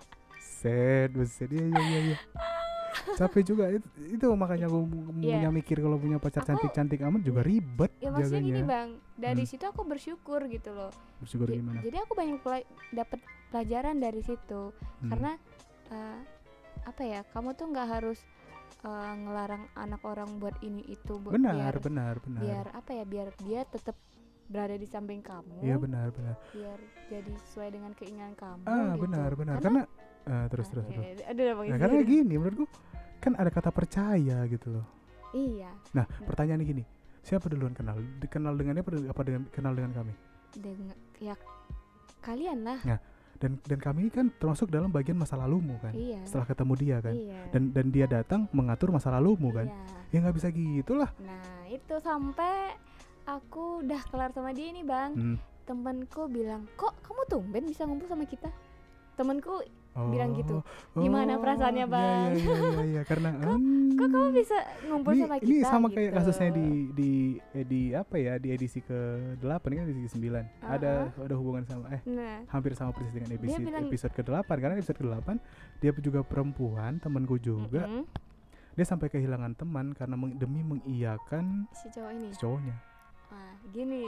S1: Set, buset. Iya iya iya. iya. Capek juga itu, itu makanya aku m-
S2: Iya.
S1: punya mikir kalau punya pacar
S2: Aku-
S1: cantik-cantik amat juga ribet
S2: Ya maksudnya
S1: jaganya.
S2: gini bang, dari
S1: Hmm.
S2: situ aku bersyukur gitu loh.
S1: Bersyukur
S2: J-
S1: gimana?
S2: Jadi aku banyak pela- dapat pelajaran dari situ.
S1: Hmm.
S2: Karena uh, apa ya, kamu tuh nggak harus uh, ngelarang anak orang buat ini itu buat
S1: benar,
S2: biar
S1: benar, benar.
S2: biar apa ya, biar dia tetap berada di samping kamu.
S1: Iya benar benar.
S2: Biar jadi sesuai dengan keinginan kamu.
S1: Ah
S2: gitu.
S1: benar benar.
S2: Karena,
S1: Karena uh, terus terus
S2: ah,
S1: terus.
S2: ya, aduh,
S1: Nah, karena gini menurutku kan ada kata percaya gitu loh.
S2: Iya.
S1: Nah, pertanyaannya gini, siapa duluan kenal? Dikenal dengannya apa, apa dengan kenal dengan kami?
S2: Dengan ya kalian lah.
S1: Nah, dan dan kami kan termasuk dalam bagian masa lalumu kan.
S2: Iya.
S1: Setelah ketemu dia kan.
S2: Iya.
S1: Dan dan dia datang mengatur masa lalumu kan.
S2: Iya.
S1: Ya nggak bisa gitulah.
S2: Nah, itu sampai aku udah kelar sama dia nih, Bang.
S1: Hmm.
S2: Temanku bilang, "Kok kamu tumben bisa ngumpul sama kita?" Temanku
S1: Oh,
S2: bilang gitu. Gimana
S1: oh,
S2: perasaannya, Bang?
S1: Iya iya iya, iya. Karena
S2: kok,
S1: hmm,
S2: kok kamu bisa ngumpul
S1: ini,
S2: sama kita?
S1: ini sama
S2: gitu.
S1: kayak kasusnya di di eh, di apa ya, di edisi ke delapan kan edisi ke sembilan.
S2: Uh-huh.
S1: Ada ada hubungan sama eh
S2: Nah,
S1: hampir sama persis dengan edisi
S2: bilang,
S1: episode ke delapan karena episode ke delapan dia juga perempuan, temanku juga.
S2: mm-mm,
S1: Dia sampai kehilangan teman karena meng, demi mengiyakan
S2: si cowok ini.
S1: si cowoknya.
S2: Nah, gini.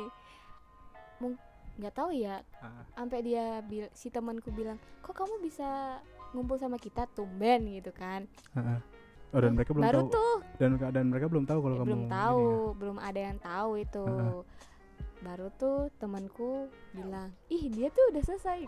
S2: Mung- nggak tahu ya.
S1: Ah.
S2: Sampai dia bil- si temanku bilang, "Kok kamu bisa ngumpul sama kita tumben?" gitu kan.
S1: Uh-uh. Oh, dan mereka belum
S2: Baru
S1: tahu
S2: tuh
S1: dan dan mereka belum tahu kalau
S2: ya,
S1: kamu
S2: belum
S1: ini
S2: tahu,
S1: ya.
S2: belum ada yang tahu itu.
S1: Uh-uh.
S2: Baru tuh temanku bilang, "Ih, dia tuh udah selesai."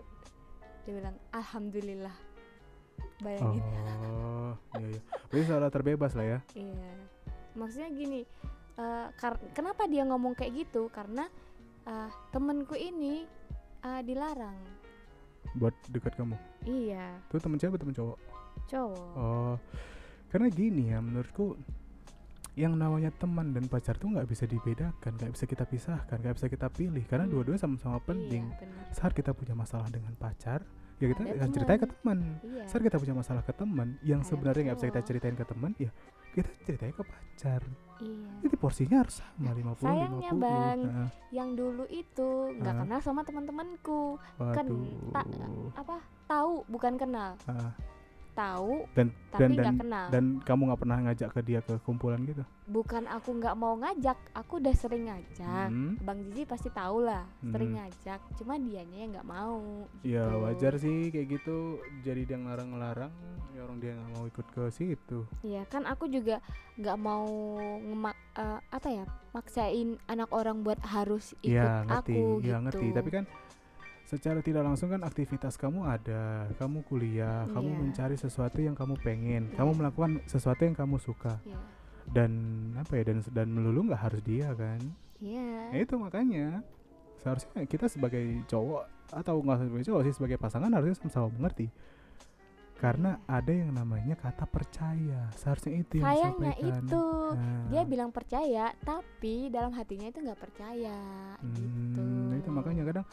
S2: Dia bilang, "Alhamdulillah." Bayangin.
S1: Oh, iya iya. Berarti salah terbebas lah ya.
S2: Iya. Maksudnya gini, uh, kar- kenapa dia ngomong kayak gitu? Karena uh, temanku ini uh, dilarang.
S1: Buat dekat kamu.
S2: Iya,
S1: Tuh temen cewek atau temen cowok?
S2: cowok.
S1: Oh. Karena gini ya menurutku yang namanya teman dan pacar tuh nggak bisa dibedakan, nggak bisa kita pisahkan, nggak bisa kita pilih karena
S2: Hmm.
S1: dua-duanya sama-sama penting.
S2: Iya, benar.
S1: Saat kita punya masalah dengan pacar, ya kita
S2: Ada
S1: akan
S2: teman.
S1: ceritanya ke teman.
S2: Iya.
S1: Saat kita punya masalah ke teman yang
S2: Ada
S1: sebenarnya nggak bisa kita
S2: cowok.
S1: ceritain ke teman, ya kita ceritanya ke pacar.
S2: Iya.
S1: Jadi porsinya harus sama lima puluh
S2: Sayangnya,
S1: lima puluh.
S2: Bang,
S1: Nah,
S2: yang dulu itu nggak
S1: Ah.
S2: kenal sama teman-temanku. Kan
S1: waduh.
S2: tak apa? Tahu bukan kenal.
S1: Ah,
S2: Tahu
S1: dan
S2: tapi
S1: dan
S2: nggak
S1: dan,
S2: kenal.
S1: dan kamu nggak pernah ngajak ke dia ke kumpulan gitu?
S2: Bukan aku nggak mau ngajak, aku udah sering ngajak.
S1: Hmm.
S2: Bang Zizi pasti tahu lah, sering
S1: Hmm.
S2: ngajak. Cuma dianya yang nggak mau.
S1: Ya
S2: gitu.
S1: wajar sih kayak gitu. Jadi dia ngelarang-ngelarang, ya orang dia nggak mau ikut ke situ.
S2: Iya kan aku juga nggak mau ngemak eh, apa ya maksain anak orang buat harus ikut
S1: Ya ngerti,
S2: aku
S1: ya
S2: gitu.
S1: ngerti. Tapi kan secara tidak langsung kan aktivitas kamu ada, kamu kuliah, kamu
S2: Iya.
S1: mencari sesuatu yang kamu pengen,
S2: Iya.
S1: kamu melakukan sesuatu yang kamu suka.
S2: Iya.
S1: Dan apa ya, dan dan melulu nggak harus dia kan.
S2: Iya.
S1: Ya itu makanya seharusnya kita sebagai cowok atau nggak sebagai cowok sih, sebagai pasangan harusnya sama-sama mengerti. Karena ada yang namanya kata percaya, seharusnya itu yang
S2: Sayangnya
S1: disampaikan.
S2: itu
S1: Nah,
S2: dia bilang percaya, tapi dalam hatinya itu nggak percaya. Gitu.
S1: hmm, itu makanya kadang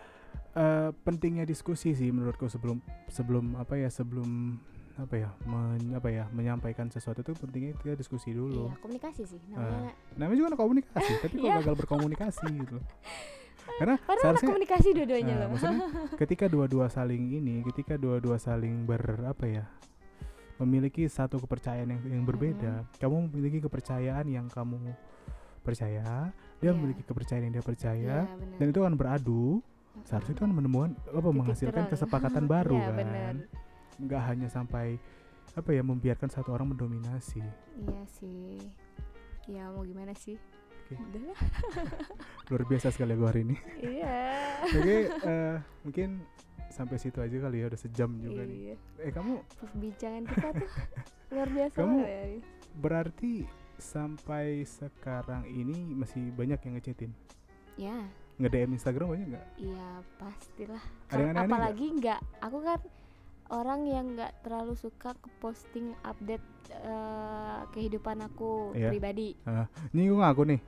S1: eh, pentingnya diskusi sih menurutku sebelum sebelum apa ya sebelum apa ya men, apa ya menyampaikan sesuatu itu pentingnya kita diskusi dulu.
S2: Iya, komunikasi sih namanya.
S1: Namanya juga anak komunikasi, tapi kok
S2: Iya.
S1: gagal berkomunikasi gitu loh. Karena
S2: Padahal anak
S1: seharusnya
S2: komunikasi dua-duanya
S1: nah,
S2: loh.
S1: maksudnya ketika dua-dua saling ini, ketika dua-dua saling ber apa ya memiliki satu kepercayaan yang yang berbeda. Kamu memiliki kepercayaan yang kamu percaya, dia
S2: Iya.
S1: memiliki kepercayaan yang dia percaya,
S2: Iya, benar.
S1: dan itu akan beradu. Seharusnya itu kan menemukan apa
S2: Titik
S1: menghasilkan
S2: terang.
S1: kesepakatan baru
S2: Iya,
S1: kan.
S2: benar.
S1: Nggak hanya sampai apa ya membiarkan satu orang mendominasi.
S2: Iya sih. Ya mau gimana sih?
S1: Oke.
S2: Udah lah.
S1: Luar biasa sekali gua hari ini.
S2: Iya.
S1: Oke, eh, mungkin sampai situ aja kali ya, udah sejam juga nih.
S2: Iya.
S1: Eh kamu
S2: Perbincangan kita tuh luar biasa
S1: Kamu-
S2: banget ya.
S1: berarti sampai sekarang ini masih banyak yang ngechatin?
S2: Ya,
S1: Nge-D M Instagram banyak nggak?
S2: iya pastilah.
S1: Ada yang
S2: Karena
S1: aneh-aneh
S2: apalagi nggak, aku kan orang yang nggak terlalu suka ke posting update eh, kehidupan aku
S1: Iya.
S2: pribadi.
S1: Nyinggung aku nih.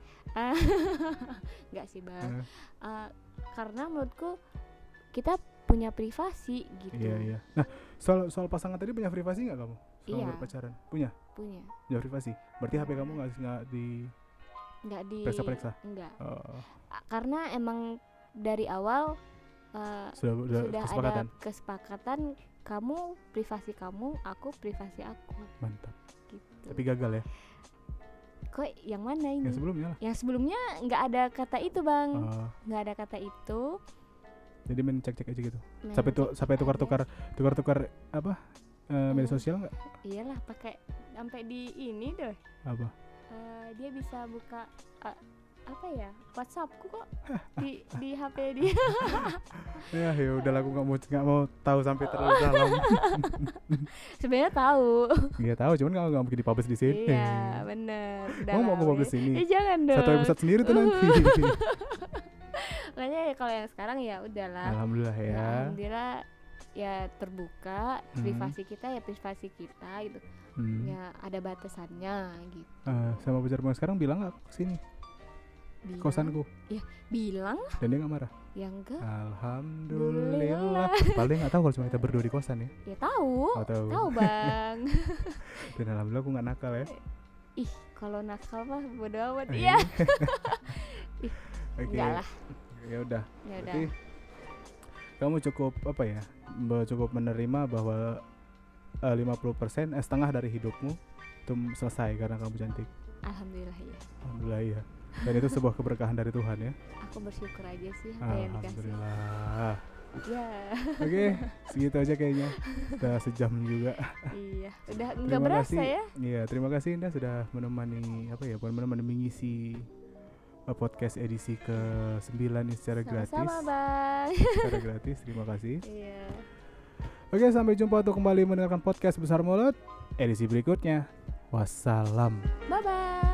S2: Nggak sih bang.
S1: Eh,
S2: Eh, karena menurutku kita punya privasi gitu.
S1: iya iya. Nah soal soal pasangan tadi punya privasi nggak kamu? Selama
S2: Iya.
S1: berpacaran? Punya?
S2: Punya.
S1: Punya privasi. Berarti H P kamu nggak nggak di
S2: Nggak di.
S1: periksa-periksa?
S2: Enggak.
S1: Oh,
S2: A- Karena emang dari awal eh,
S1: sudah udah
S2: sudah
S1: kesepakatan.
S2: ada kesepakatan kamu privasi kamu, aku privasi aku
S1: Mantap.
S2: gitu.
S1: Tapi gagal ya.
S2: Kok yang mana ini?
S1: Yang sebelumnya lah.
S2: Yang sebelumnya nggak ada kata itu bang,
S1: Oh,
S2: nggak ada kata itu.
S1: jadi main cek-cek aja gitu.
S2: Main
S1: Sampai tuh
S2: cek
S1: sampai
S2: aja.
S1: tukar-tukar tukar-tukar apa? eh, media
S2: Hmm.
S1: sosial nggak?
S2: Iyalah pakai sampai di ini deh.
S1: Apa?
S2: Eh, dia bisa buka eh, apa ya WhatsAppku kok di di H P dia.
S1: Ya ya udah aku nggak mau nggak mau tahu sampai terlalu dalam.
S2: Sebenarnya tahu.
S1: Iya tahu, cuman kalau nggak mungkin dipublish di sini.
S2: Iya bener.
S1: Kamu mau publish ini?
S2: Eh jangan dong.
S1: Satu episode sendiri tuh nanti.
S2: Makanya ya kalau yang sekarang ya udahlah.
S1: Alhamdulillah ya.
S2: Ya, alhamdulillah ya terbuka,
S1: Hmm.
S2: privasi kita ya privasi kita gitu.
S1: Hmm.
S2: Ya ada batasannya gitu.
S1: Uh, sama pacarmu sekarang bilang nggak kesini
S2: Bilang,
S1: kosanku,
S2: bilang
S1: dan dia nggak marah.
S2: ya enggak.
S1: Alhamdulillah. Paling nggak tahu kalau cuma kita berdua di kosan ya.
S2: Ya tahu.
S1: Nggak tahu.
S2: Tahu bang.
S1: Dan alhamdulillah aku nggak nakal ya.
S2: Ih kalau nakal mah bodo amat.
S1: Eh.
S2: Iya.
S1: Oke.
S2: Enggak lah.
S1: Ya udah.
S2: Ya udah.
S1: Berarti kamu cukup apa ya? Be- Cukup menerima bahwa eh, lima puluh persen eh, setengah dari hidupmu itu selesai karena kamu cantik.
S2: Alhamdulillah ya.
S1: Alhamdulillah ya. Dan itu sebuah keberkahan dari Tuhan ya.
S2: Aku bersyukur aja sih apa yang dikasih.
S1: Alhamdulillah.
S2: Ya.
S1: Oke, segitu aja kayaknya. Udah sejam juga.
S2: Iya. Udah nggak
S1: Terima
S2: berasa
S1: kasih.
S2: ya.
S1: Iya, terima kasih Indah sudah menemani apa ya? Bukan menemani mengisi uh, podcast edisi ke sembilan ini secara gratis.
S2: Sama-sama bang.
S1: Secara gratis. Terima kasih.
S2: Iya.
S1: Oke, sampai jumpa untuk kembali mendengarkan podcast Besar Mulut edisi berikutnya. Wassalam.
S2: Bye bye.